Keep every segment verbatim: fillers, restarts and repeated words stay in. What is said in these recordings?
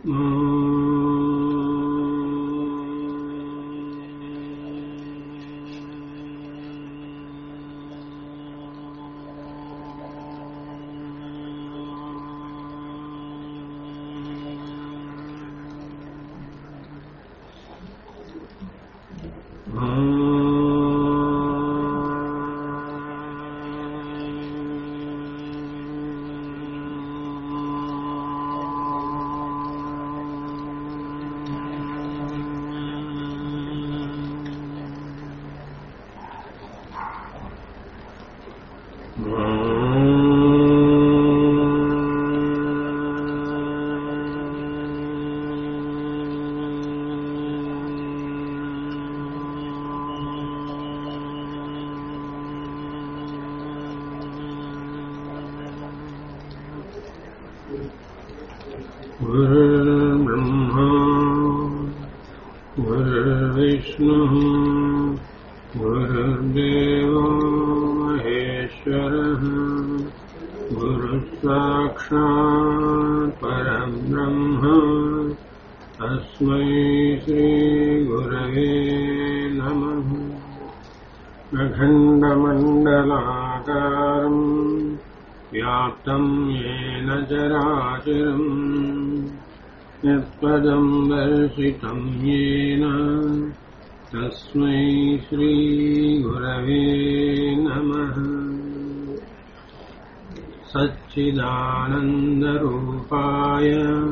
गुरुर्ब्रह्मा गुरुर्विष्णुः गुरुर्देवो महेश्वरः गुरुसाक्षात् परब्रह्म तस्मै श्रीगुरवे नमः। अखण्डमण्डलाकारम् व्याप्तं येन चराचरम् यत्पदं दर्शितं येन तस्मै श्रीगुरवे नमः। सच्चिदानन्दरूपाय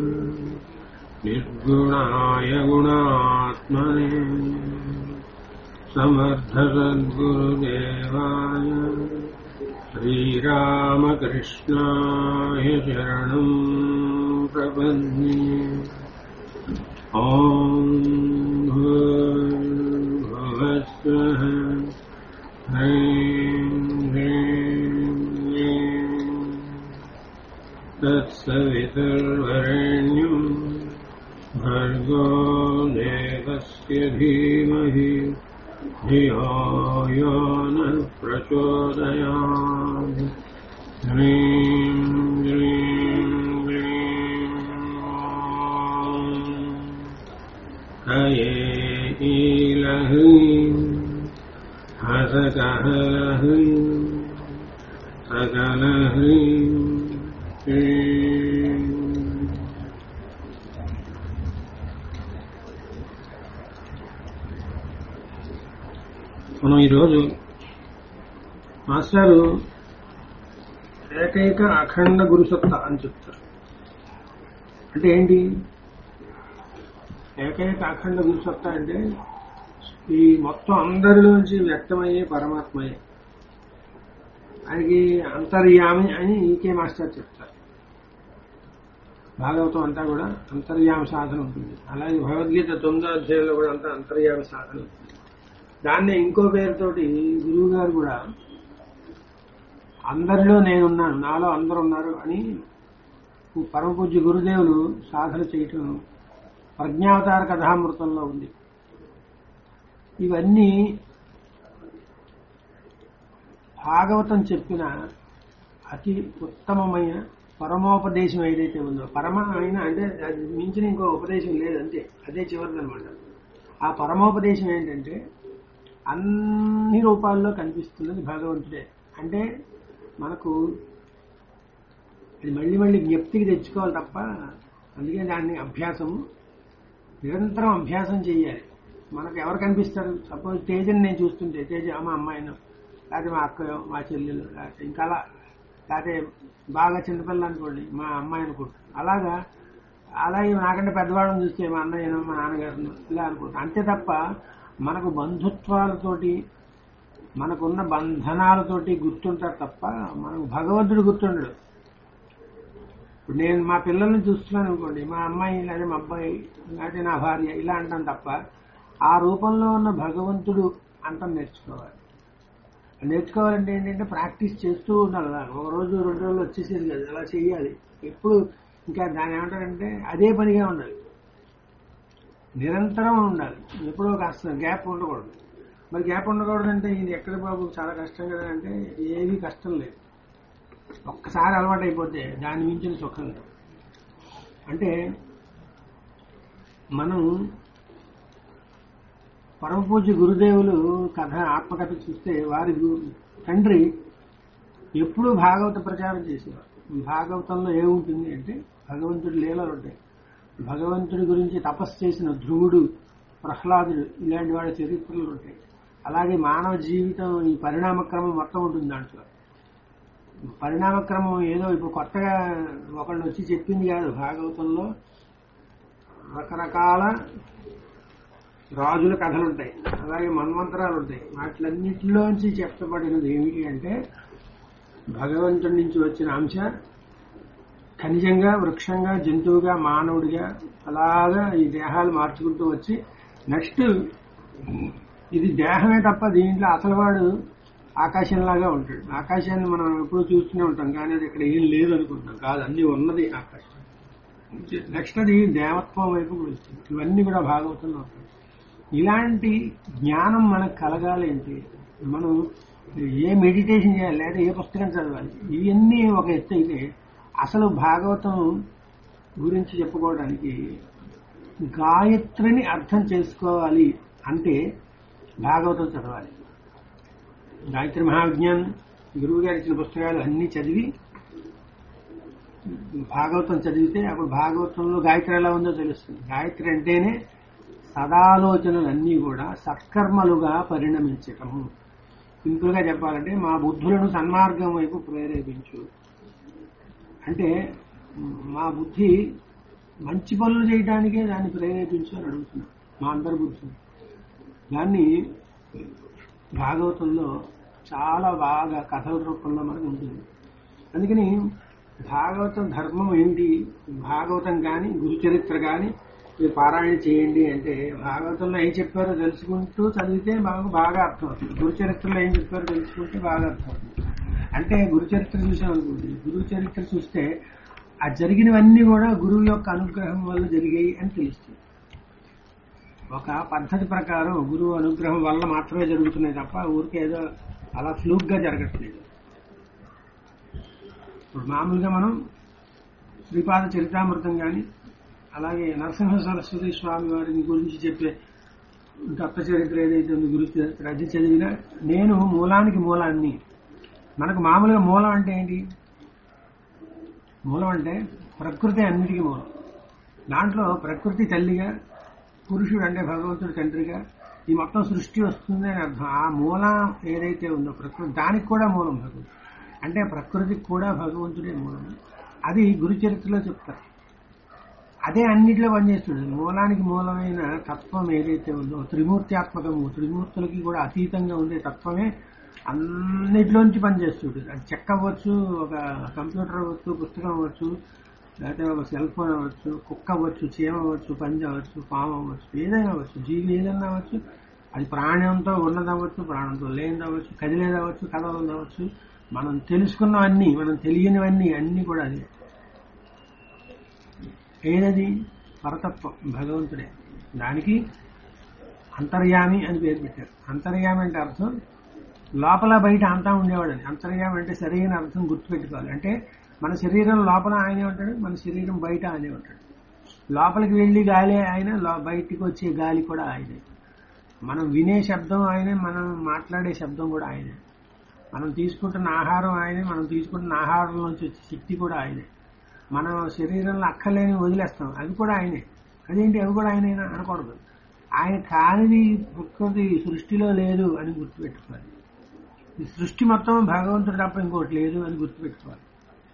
निर्गुणाय गुणात्मने समर्थसद्गुरुदेवाय श्रीरामकृष्णाय शरणं प्रपद्ये। ॐ भूर्भुवस्सुः ह्रीं ह्रीं क्लीं तत्सवितुर्वरेण्यं भर्गो देवस्य धीमहि धियो यो नः प्रचोदयात्। ह्रीं क्लीं क्लीं हये ईलह्रीं हसकहलह्रीं सकलह्रीं क्लीं। మనం ఈరోజు మాస్టారు ఏకైక అఖండ గురుసత్తా అని చెప్తారు. అంటే ఏంటి ఏకైక అఖండ గురుసత్తా అంటే ఈ మొత్తం అందరిలోంచి వ్యక్తమయ్యే పరమాత్మయే. ఆయనకి అంతర్యామి అని ఈకే మాస్టర్ చెప్తారు. భాగవతం అంతా కూడా అంతర్యామి సాధన ఉంటుంది. అలాగే భగవద్గీత తొమ్మిదో అధ్యాయంలో కూడా అంతా అంతర్యామి సాధన ఉంటుంది. దాన్నే ఇంకో పేరుతోటి గురువు గారు కూడా అందరిలో నేనున్నాను, నాలో అందరూ ఉన్నారు అని పరమ పూజ్య గురుదేవులు సాధన చేయటం ప్రజ్ఞావతార కథామృతంలో ఉంది. ఇవన్నీ భాగవతం చెప్పిన అతి ఉత్తమమైన పరమోపదేశం ఏదైతే ఉందో, పరమైన అంటే అది మించిన ఇంకో ఉపదేశం లేదంతే, అదే చివరిదనమాట. ఆ పరమోపదేశం ఏంటంటే అన్ని రూపాల్లో కనిపిస్తున్నది భగవంతుడే. అంటే మనకు అది మళ్ళీ మళ్ళీ జ్ఞప్తికి తెచ్చుకోవాలి తప్ప, అందుకే దాన్ని అభ్యాసము నిరంతరం అభ్యాసం చేయాలి. మనకు ఎవరు కనిపిస్తారు? సపోజ్ తేజని నేను చూస్తుంటే తేజ మా అమ్మాయినో, లేకపోతే మా అక్కయో, మా చెల్లెలు, లేకపోతే ఇంకా అలా, లేకపోతే బాగా చిన్నపిల్ల అనుకోండి మా అమ్మాయి అనుకుంటా. అలాగా అలాగే నాకంటే పెద్దవాళ్ళని చూస్తే మా అన్నయ్యనో మా నాన్నగారినో ఇలా అనుకుంటా. అంతే తప్ప మనకు బంధుత్వాలతోటి మనకున్న బంధనాలతోటి గుర్తుంటారు తప్ప మనకు భగవంతుడు గుర్తుండడు. ఇప్పుడు నేను మా పిల్లల్ని చూస్తున్నాను అనుకోండి, మా అమ్మాయి లేదా మా అబ్బాయి లేకపోతే నా భార్య ఇలా అంటాను తప్ప ఆ రూపంలో ఉన్న భగవంతుడు అంతం నేర్చుకోవాలి. నేర్చుకోవాలంటే ఏంటంటే ప్రాక్టీస్ చేస్తూ ఉండాలి. ఒక రోజు రెండు రోజులు వచ్చేసేది కదా, అలా చేయాలి. ఎప్పుడు ఇంకా దాని ఏమంటారంటే అదే పనిగా ఉండాలి, నిరంతరం ఉండాలి. ఎప్పుడో కాస్త గ్యాప్ ఉండకూడదు. మరి గ్యాప్ ఉండకూడదంటే ఇది ఎక్కడ బాబు చాలా కష్టం కదా అంటే ఏమీ కష్టం లేదు. ఒక్కసారి అలవాటు అయిపోతే దాని మించిన సుఖం లేదు. అంటే మనం పరమ పూజ్య గురుదేవులు కథ ఆత్మకథ చూస్తే వారి గు- తండ్రి ఎప్పుడూ భాగవత ప్రచారం చేసేవారు. భాగవతంలో ఏముంటుంది అంటే భగవంతుడి లీలలు ఉంటాయి. భగవంతుడి గురించి తపస్సు చేసిన ధ్రువుడు, ప్రహ్లాదుడు ఇలాంటి వాళ్ళ చరిత్రలు ఉంటాయి. అలాగే మానవ జీవితం ఈ పరిణామక్రమం మొత్తం ఉంటుంది దాంట్లో. పరిణామక్రమం ఏదో ఇప్పుడు కొత్తగా ఒకళ్ళు వచ్చి చెప్పింది కాదు. భాగవతంలో రకరకాల రాజుల కథలు ఉంటాయి, అలాగే మన్వంతరాలు ఉంటాయి. వాటిలన్నిటిలోంచి చెప్పబడినది ఏమిటి అంటే భగవంతుడి నుంచి వచ్చిన అంశ ఖనిజంగా, వృక్షంగా, జంతువుగా, మానవుడిగా అలాగా ఈ దేహాలు మార్చుకుంటూ వచ్చి నెక్స్ట్ ఇది దేహమే తప్ప దీంట్లో అసలు వాడు ఆకాశంలాగా ఉంటాడు. ఆకాశాన్ని మనం ఎప్పుడూ చూస్తూనే ఉంటాం, కానీ అది ఇక్కడ ఏం లేదు అనుకుంటాం. కాదు, అన్ని ఉన్నది ఆకాశం. నెక్స్ట్ అది దేవత్వం వైపు వస్తుంది. ఇవన్నీ కూడా భాగవతంలో ఉంటాయి. ఇలాంటి జ్ఞానం మనకు కలగాలి అంటే మనం ఏ మెడిటేషన్ చేయాలి, లేదా ఏ పుస్తకం చదవాలి, ఇవన్నీ ఒక ఎత్తు అయితే అసలు భాగవతం గురించి చెప్పుకోవడానికి గాయత్రిని అర్థం చేసుకోవాలి అంటే భాగవతం చదవాలి. గాయత్రి మహావిజ్ఞానం గురువు గారు ఇచ్చిన పుస్తకాలు అన్ని చదివి భాగవతం చదివితే అప్పుడు భాగవతంలో గాయత్రి ఎలా ఉందో తెలుస్తుంది. గాయత్రి అంటేనే సదాలోచనలన్నీ కూడా సత్కర్మలుగా పరిణమించటము. సింపుల్ గా చెప్పాలంటే మా బుద్ధులను సన్మార్గం వైపు ప్రేరేపించు అంటే మా బుద్ధి మంచి పనులు చేయడానికే దాన్ని ప్రేరేపించు అని అడుగుతున్నాం. మా అందరి బుద్ధి దాన్ని భాగవతంలో చాలా బాగా కథల రూపంలో మనకు ఉంటుంది. అందుకని భాగవతం ధర్మం ఏంటి, భాగవతం కానీ గురు చరిత్ర కానీ మీరు పారాయణ చేయండి అంటే భాగవతంలో ఏం చెప్పారో తెలుసుకుంటూ చదివితే బాగా బాగా అర్థమవుతుంది. గురు చరిత్రలో ఏం చెప్పారో తెలుసుకుంటే బాగా అర్థమవుతుంది. అంటే గురు చరిత్ర చూసామనుకోండి, గురువు చరిత్ర చూస్తే ఆ జరిగినవన్నీ కూడా గురువు యొక్క అనుగ్రహం వల్ల జరిగాయి అని తెలుస్తుంది. ఒక పద్ధతి ప్రకారం గురువు అనుగ్రహం వల్ల మాత్రమే జరుగుతున్నాయి తప్ప ఊరికే ఏదో అలా ఫ్లూక్ గా జరగట్లేదు. ఇప్పుడు మామూలుగా మనం శ్రీపాద చరితామృతం కానీ అలాగే నరసింహ సరస్వతి స్వామి వారిని గురించి చెప్పే దత్త చరిత్ర ఏదైతే ఉంది గురు చరిత్ర అది చదివినా నేను మూలానికి మూలాన్ని. మనకు మామూలుగా మూలం అంటే ఏంటి? మూలం అంటే ప్రకృతి అన్నిటికీ మూలం. దాంట్లో ప్రకృతి తల్లిగా, పురుషుడు అంటే భగవంతుడు తండ్రిగా ఈ మొత్తం సృష్టి వస్తుంది అని అర్థం. ఆ మూలం ఏదైతే ఉందో ప్రకృతి, దానికి కూడా మూలం భగవంతుడు. అంటే ప్రకృతికి కూడా భగవంతుడే మూలం. అది గురు చరిత్రలో చెప్తారు. అదే అన్నిటిలో పనిచేస్తుంది. మూలానికి మూలమైన తత్వం ఏదైతే ఉందో త్రిమూర్త్యాత్మకము, త్రిమూర్తులకి కూడా అతీతంగా ఉండే తత్వమే అన్నిటిలోంచి పనిచేస్తుంది. అది చెక్క అవ్వచ్చు, ఒక కంప్యూటర్ అవ్వచ్చు, పుస్తకం అవ్వచ్చు, లేకపోతే ఒక సెల్ ఫోన్ అవ్వచ్చు, కుక్క అవ్వచ్చు, చీమ అవ్వచ్చు, పంది అవ్వచ్చు, పాము అవ్వచ్చు, ఏదైనా అవ్వచ్చు, జీవి ఏదైనా అవ్వచ్చు. అది ప్రాణంతో ఉన్నదవ్వచ్చు, ప్రాణంతో లేనిదవ్వచ్చు, కదిలేదవ్వచ్చు, కదలదవ్వచ్చు. మనం తెలుసుకున్నవన్నీ, మనం తెలియనివన్నీ అన్నీ కూడా అదే. ఏదది? పరతత్వం, భగవంతుడే. దానికి అంతర్యామి అని పేరు పెట్టారు. అంతర్యామి అంటే అర్థం లోపల బయట అంతా ఉండేవాడని. అంతర్యామి అంటే సరైన అర్థం గుర్తుపెట్టుకోవాలి. అంటే మన శరీరం లోపల ఆయనే ఉంటాడు, మన శరీరం బయట ఆయనే ఉంటాడు. లోపలికి వెళ్ళి గాలి ఆయన, బయటికి వచ్చే గాలి కూడా ఆయనే. మనం వినే శబ్దం ఆయనే, మనం మాట్లాడే శబ్దం కూడా ఆయనే. మనం తీసుకుంటున్న ఆహారం ఆయనే, మనం తీసుకుంటున్న ఆహారంలోంచి వచ్చే శక్తి కూడా ఆయనే. మనం శరీరంలో అక్కర్లేని వదిలేస్తాం, అవి కూడా ఆయనే. అదేంటి అవి కూడా ఆయనైనా అనకూడదు. ఆయన కానిది ప్రకృతి సృష్టిలో లేదు అని గుర్తుపెట్టుకోవాలి. ఈ సృష్టి మొత్తం భగవంతుడు తప్ప ఇంకోటి లేదు అని గుర్తుపెట్టుకోవాలి.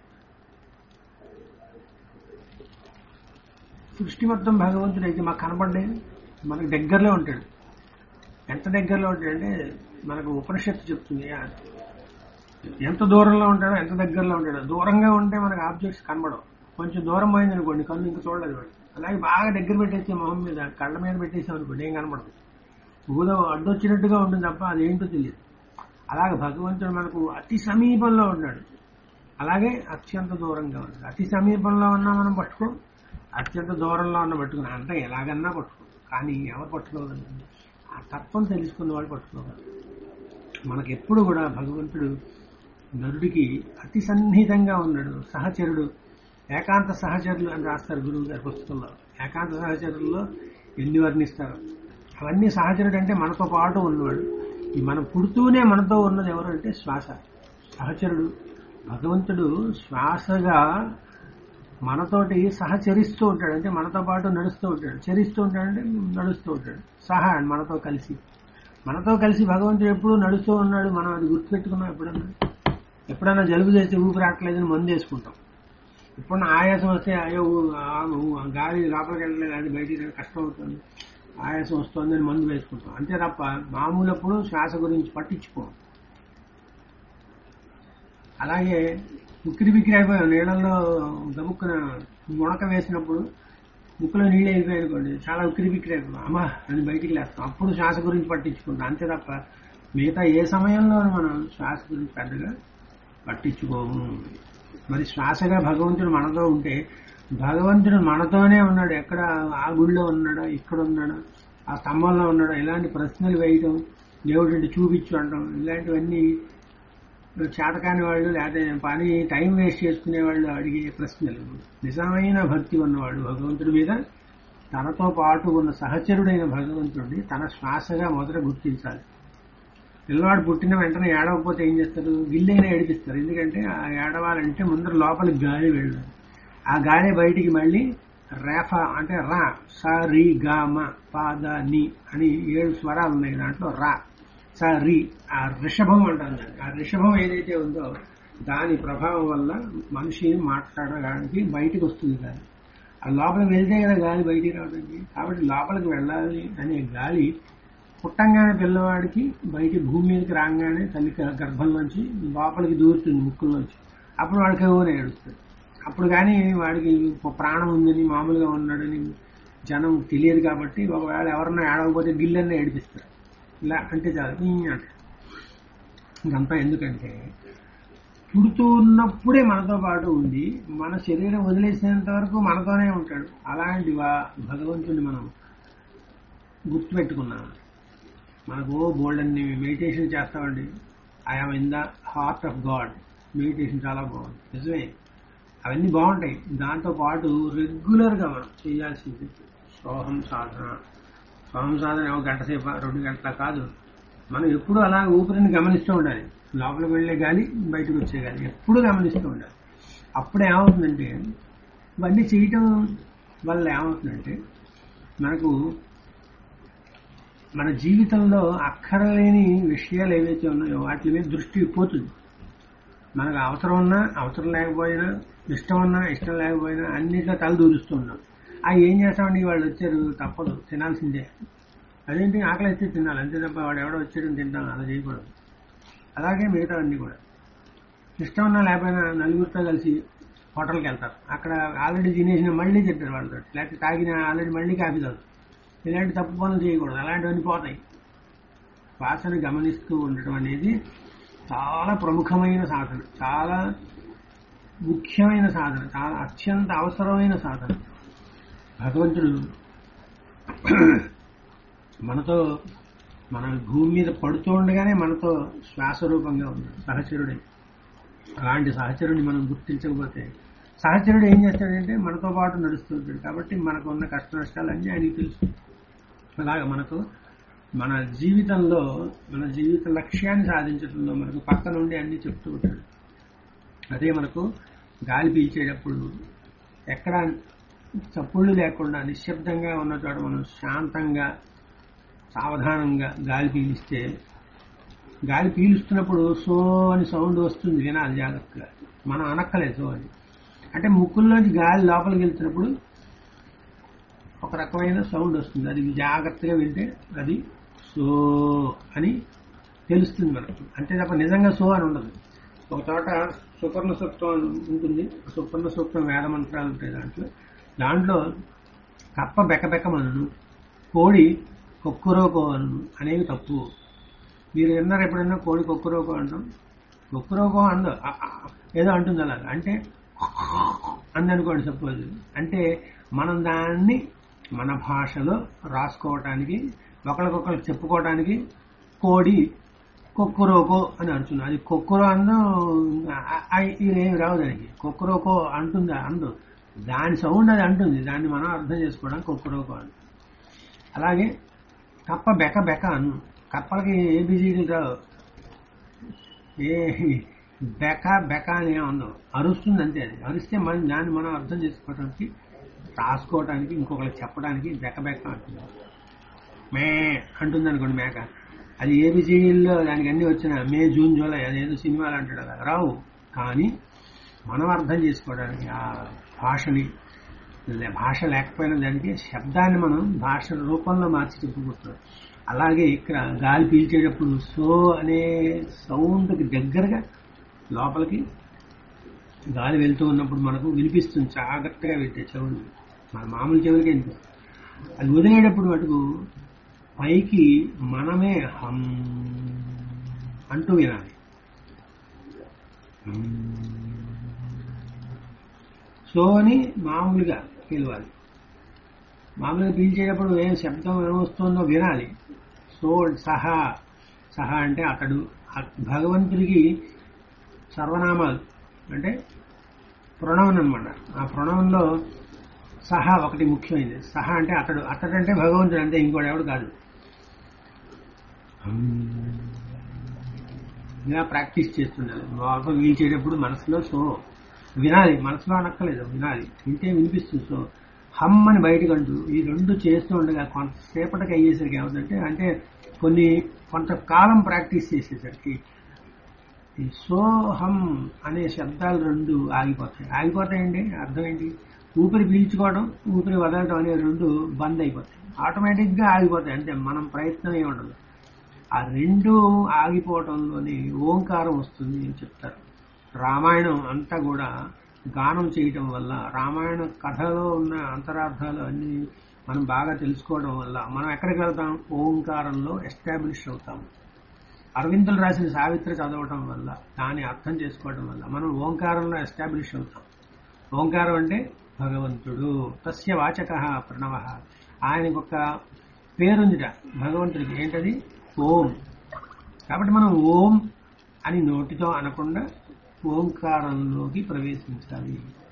సృష్టి మొత్తం భగవంతుడు అయితే మాకు కనపడ్డే, మనకు దగ్గరలో ఉంటాడు. ఎంత దగ్గరలో ఉంటాడంటే మనకు ఉపనిషత్తు చెప్తుంది ఎంత దూరంలో ఉంటాడో, ఎంత దగ్గరలో ఉంటాడో. దూరంగా ఉంటే మనకు ఆబ్జెక్ట్స్ కనబడవు. కొంచెం దూరం పోయింది అనుకోండి, కన్ను ఇంకా చూడలేదు వాడు. అలాగే బాగా దగ్గర పెట్టేసి మొహం మీద, కళ్ళ మీద పెట్టేసాం అనుకోండి, ఏం కనబడదు. ఊదో అడ్డొచ్చినట్టుగా ఉంటుంది తప్ప అదేంటో తెలియదు. అలాగే భగవంతుడు మనకు అతి సమీపంలో ఉన్నాడు, అలాగే అత్యంత దూరంగా ఉన్నాడు. అతి సమీపంలో ఉన్నా మనం పట్టుకో, అత్యంత దూరంలో ఉన్న పట్టుకున్నా అంటే ఎలాగన్నా పట్టుకో. కానీ ఎవరు పట్టుకోగలరు? ఆ తత్వం తెలుసుకున్న వాళ్ళు పట్టుకోగలరు. మనకెప్పుడు కూడా భగవంతుడు నరుడికి అతి సన్నిహితంగా ఉన్నాడు. సహచరుడు, ఏకాంత సహచరులు అని రాస్తారు గురువు గారి పుస్తకంలో. ఏకాంత సహచరుల్లో ఎన్ని వర్ణిస్తారు. అవన్నీ సహచరుడు అంటే మనతో పాటు ఉన్నవాడు. ఈ మనం పుడుతూనే మనతో ఉన్నది ఎవరు అంటే శ్వాస. సహచరుడు భగవంతుడు శ్వాసగా మనతోటి సహచరిస్తూ ఉంటాడు. అంటే మనతో పాటు నడుస్తూ ఉంటాడు. చరిస్తూ ఉంటాడంటే నడుస్తూ ఉంటాడు. సహా మనతో కలిసి మనతో కలిసి భగవంతుడు ఎప్పుడు నడుస్తూ ఉన్నాడు. మనం అది గుర్తుపెట్టుకున్నాం. ఎప్పుడన్నా ఎప్పుడన్నా జలుబు చేస్తే ఊపిరి రావట్లేదని మందు వేసుకుంటాం. ఎప్పుడన్నా ఆయాసం వస్తే అయ్యో గాలి లోపలికి వెళ్ళలేదు, అది బయటికి కష్టం అవుతుంది, ఆయాసం వస్తుందని మందు వేసుకుంటాం. అంతే తప్ప మామూలప్పుడు శ్వాస గురించి పట్టించుకోం. అలాగే ఉక్కిరి బిక్కిరి అయిపోయాం. నీళ్ళల్లో గబుక్కున మునక వేసినప్పుడు ముక్కులో నీళ్ళు అయిపోయాయి అనుకోండి, చాలా ఉక్కిరి బిక్కిరి అయిపోయాం. అమ్మా అని బయటికి లేస్తాం. అప్పుడు శ్వాస గురించి పట్టించుకుంటాం. అంతే తప్ప మిగతా ఏ సమయంలో మనం శ్వాస గురించి పెద్దగా పట్టించుకోము. మరి శ్వాసగా భగవంతుడు మనతో ఉంటే భగవంతుడు మనతోనే ఉన్నాడు. ఎక్కడ ఆ గుడిలో ఉన్నాడా, ఇక్కడ ఉన్నాడా, ఆ స్తంభంలో ఉన్నాడా, ఇలాంటి ప్రశ్నలు వేయటం, దేవుడు చూపించు అంటాం, ఇలాంటివన్నీ చేతకాని వాళ్ళు లేకపోతే పని టైం వేస్ట్ చేసుకునే వాళ్ళు అడిగే ప్రశ్నలు. నిజమైన భక్తి ఉన్నవాడు భగవంతుడి మీద తనతో పాటు ఉన్న సహచరుడైన భగవంతుడిని తన శ్వాసగా మొదట గుర్తించాలి. పిల్లవాడు పుట్టిన వెంటనే ఏడవకపోతే ఏం చేస్తారు? గిల్లైనా ఏడిపిస్తారు. ఎందుకంటే ఆ ఏడవాలంటే ముందర లోపలికి గాలి వెళ్ళాలి. ఆ గాలి బయటికి మళ్ళీ రేఫ అంటే రా, స రి గా మ ప ద ని అని ఏడు స్వరాలు ఉన్నాయి. దాంట్లో రా, స రి, ఆ రిషభం అంటారు దాన్ని. ఆ రిషభం ఏదైతే ఉందో దాని ప్రభావం వల్ల మనిషి మాట్లాడడానికి బయటికి వస్తుంది గాలి. ఆ లోపలికి వెళ్తే కదా గాలి బయటికి రావడానికి. కాబట్టి లోపలికి వెళ్ళాలి అనే గాలి పుట్టంగానే పిల్లవాడికి బయట భూమి మీదకి రాగానే తల్లి గర్భంలోంచి లోపలికి దూరుతుంది ముక్కుల్లోంచి. అప్పుడు వాడికి ఎవరు ఏడుస్తుంది. అప్పుడు కానీ వాడికి ప్రాణం ఉందని మామూలుగా ఉన్నాడని జనం తెలియదు. కాబట్టి ఒకవేళ ఎవరన్నా ఏడవకపోతే గిల్లన్నా ఏడిపిస్తారు. ఇలా అంటే చాలు అంటే. ఇదంతా ఎందుకంటే పుడుతూ ఉన్నప్పుడే మనతో పాటు ఉండి మన శరీరం వదిలేసినంత వరకు మనతోనే ఉంటాడు. అలాంటి భగవంతుని మనం గుర్తుపెట్టుకున్నాం. మనకు బోల్డ్ అన్ని మెడిటేషన్ చేస్తామండి. I'm in the heart of God meditation చాలా బాగుంది, నిజమే, అవన్నీ బాగుంటాయి. దాంతో పాటు రెగ్యులర్గా మనం చేయాల్సింది సోహం సాధన. సోహం సాధన ఒక గంట సేపు రెండు గంటల కాదు, మనం ఎప్పుడు అలా ఊపిరిని గమనిస్తూ ఉండాలి. లోపలికి వెళ్ళే గాలి బయటకు వచ్చే గాలి ఎప్పుడు గమనిస్తూ ఉండాలి. అప్పుడు ఏమవుతుందంటే ఇవన్నీ చేయటం వల్ల ఏమవుతుందంటే మనకు మన జీవితంలో అక్కరలేని విషయాలు ఏవైతే ఉన్నాయో వాటి మీద దృష్టి పోతుంది. మనకు అవసరం ఉన్నా అవసరం లేకపోయినా, ఇష్టం ఉన్నా ఇష్టం లేకపోయినా అన్నిట్లో తల దూరుస్తూ ఉన్నాం. ఆ ఏం చేస్తామండి, వాళ్ళు వచ్చారు తప్పదు తినాల్సిందే. అదేంటి ఆకలి అయితే తినాలి అంతే తప్ప వాడు ఎవడో వచ్చాడని తింటాం అలా చేయకూడదు. అలాగే మిగతా అన్నీ కూడా ఇష్టం ఉన్నా లేకపోయినా నలుగురితో కలిసి హోటల్కి వెళ్తారు. అక్కడ ఆల్రెడీ తినేసిన మళ్ళీ తింటారు వాళ్ళతో, లేకపోతే తాగిన ఆల్రెడీ మళ్ళీ కాఫీ తాగుతారు. ఇలాంటి తప్పు పనులు చేయకూడదు. అలాంటివన్నీ పోతాయి. శ్వాసను గమనిస్తూ ఉండటం అనేది చాలా ప్రముఖమైన సాధన, చాలా ముఖ్యమైన సాధన, చాలా అత్యంత అవసరమైన సాధన. భగవంతుడు మనతో మన భూమి మీద పడుతూ ఉండగానే మనతో శ్వాస రూపంగా ఉన్నాడు సహచరుడే. అలాంటి సహచరుడిని మనం గుర్తించకపోతే సహచరుడు ఏం చేస్తాడంటే మనతో పాటు నడుస్తూ ఉంటాడు. కాబట్టి మనకు ఉన్న కష్ట నష్టాలన్నీ ఆయనకి తెలుసు. అలాగా మనకు మన జీవితంలో మన జీవిత లక్ష్యాన్ని సాధించడంలో మనకు పక్క నుండి అన్ని చెప్తూ ఉంటాడు. అదే మనకు గాలి పీల్చేటప్పుడు ఎక్కడ చప్పుళ్ళు లేకుండా నిశ్శబ్దంగా ఉన్న చోట మనం శాంతంగా సావధానంగా గాలి పీలిస్తే గాలి పీలుస్తున్నప్పుడు సో అని సౌండ్ వస్తుంది, వినాలి జాగ్రత్తగా. మనం అనక్కలేదు సో అని. అంటే ముక్కుల్లోంచి గాలి లోపలికి వెళ్తున్నప్పుడు ఒక రకమైన సౌండ్ వస్తుంది. అది జాగ్రత్తగా వింటే అది సో అని తెలుస్తుంది మనకు. అంతే తప్ప నిజంగా సో అని ఉండదు. ఒక చోట సుపర్ణ సూక్తం ఉంటుంది. సుపర్ణ సూక్తం వేద మంత్రాలు ఉంటాయి. దాంట్లో దాంట్లో కప్ప బెక్కబెక్కమను, కోడి కొక్కురోకో అను అనేవి తప్పు. మీరు విన్నారు ఎప్పుడైనా కోడి కొక్కురోకో అంటాం? కొక్కురోకో అందో ఏదో అంటుంది అలాగా. అంటే అందనుకోండి సపోజ్. అంటే మనం దాన్ని మన భాషలో రాసుకోవటానికి ఒకరికొకరికి చెప్పుకోవటానికి కోడి కొక్కురోకో అని అంటున్నాం. అది కొక్కురో అందం ఇదేమి రావు దానికి. కొక్కురోకో అంటుందా? అందు. దాని సౌండ్ అది అంటుంది. దాన్ని మనం అర్థం చేసుకోవడానికి కొక్కురోకో అంటుంది. అలాగే కప్ప బెక బెక అను. కప్పలకి ఏబిసిడీలు రావు. ఏ బెక బెక అని ఏమన్నా అరుస్తుంది అంతే. అది అరిస్తే మనం దాన్ని మనం అర్థం చేసుకోవడానికి, రాసుకోవడానికి, ఇంకొకరికి చెప్పడానికి బెక బెక అంటుంది. మే అంటుంది అనుకోండి మేక, అది ఏబిసిడీల్లో దానికి అన్ని వచ్చిన మే జూన్ జూలై అదేదో సినిమాలు అంటాడు అలా రావు. కానీ మనం అర్థం చేసుకోవడానికి ఆ భాషని, భాష లేకపోయినా దానికి శబ్దాన్ని మనం భాష రూపంలో మార్చి చెప్పుకుంటున్నాం. అలాగే ఇక్కడ గాలి పీల్చేటప్పుడు సో అనే సౌండ్కి దగ్గరగా లోపలికి గాలి వెళ్తూ ఉన్నప్పుడు మనకు వినిపిస్తుంది. జాగ్రత్తగా పెట్టే చెవులు, మన మామూలు చెవులకే వినిపిస్తుంది. అది వదిలేటప్పుడు మటుకు పైకి మనమే హమ్ అంటూ వినాలి. సో అని మామూలుగా పిలవాలి. మామూలుగా పీల్చేటప్పుడు ఏం శబ్దం ఏమొస్తుందో వినాలి. సో సహా, సహా అంటే అతడు. భగవంతుడికి సర్వనామాలు అంటే ప్రణవం అనమాట. ఆ ప్రణవంలో సహా ఒకటి ముఖ్యమైనది. సహా అంటే అతడు. అతడు అంటే భగవంతుడు అంతే, ఇంకోటి ఎవడు కాదు. ఇలా ప్రాక్టీస్ చేస్తుండాలి. లోపల పీల్చేటప్పుడు మనసులో సో వినాలి, మనసులో అనక్కలేదు, వినాలి. వింటే వినిపిస్తుంది. సో హమ్ అని బయటకు అంటూ ఈ రెండు చేస్తూ ఉండగా కొంతసేపటికి అయ్యేసరికి ఏమవుతుందంటే, అంటే కొన్ని కొంతకాలం ప్రాక్టీస్ చేసేసరికి ఈ సో హమ్ అనే శబ్దాలు రెండు ఆగిపోతాయి. ఆగిపోతాయండి అర్థం ఏంటి? ఊపిరి పీల్చుకోవడం, ఊపిరి వదలడం అనే రెండు బంద్ అయిపోతాయి, ఆటోమేటిక్గా ఆగిపోతాయి. అంటే మనం ప్రయత్నం ఏమి ఉండదు. ఆ రెండు ఆగిపోవడంలోని ఓంకారం వస్తుంది అని చెప్తారు. రామాయణం అంతా కూడా గానం చేయటం వల్ల, రామాయణ కథలో ఉన్న అంతరార్థాలు అన్ని మనం బాగా తెలుసుకోవడం వల్ల మనం ఎక్కడికి వెళ్తాం? ఓంకారంలో ఎస్టాబ్లిష్ అవుతాము. అరవిందులు రాసిన సావిత్రి చదవటం వల్ల, దాన్ని అర్థం చేసుకోవడం వల్ల మనం ఓంకారంలో ఎస్టాబ్లిష్ అవుతాం. ఓంకారం అంటే భగవంతుడు. తస్య వాచక ప్రణవ. ఆయనకు ఒక పేరుందిట భగవంతుడికి, ఏంటది? ఓం. కాబట్టి మనం ఓం అని నోటితో అనకుండా ఓంకారంలోకి ప్రవేశించాలి.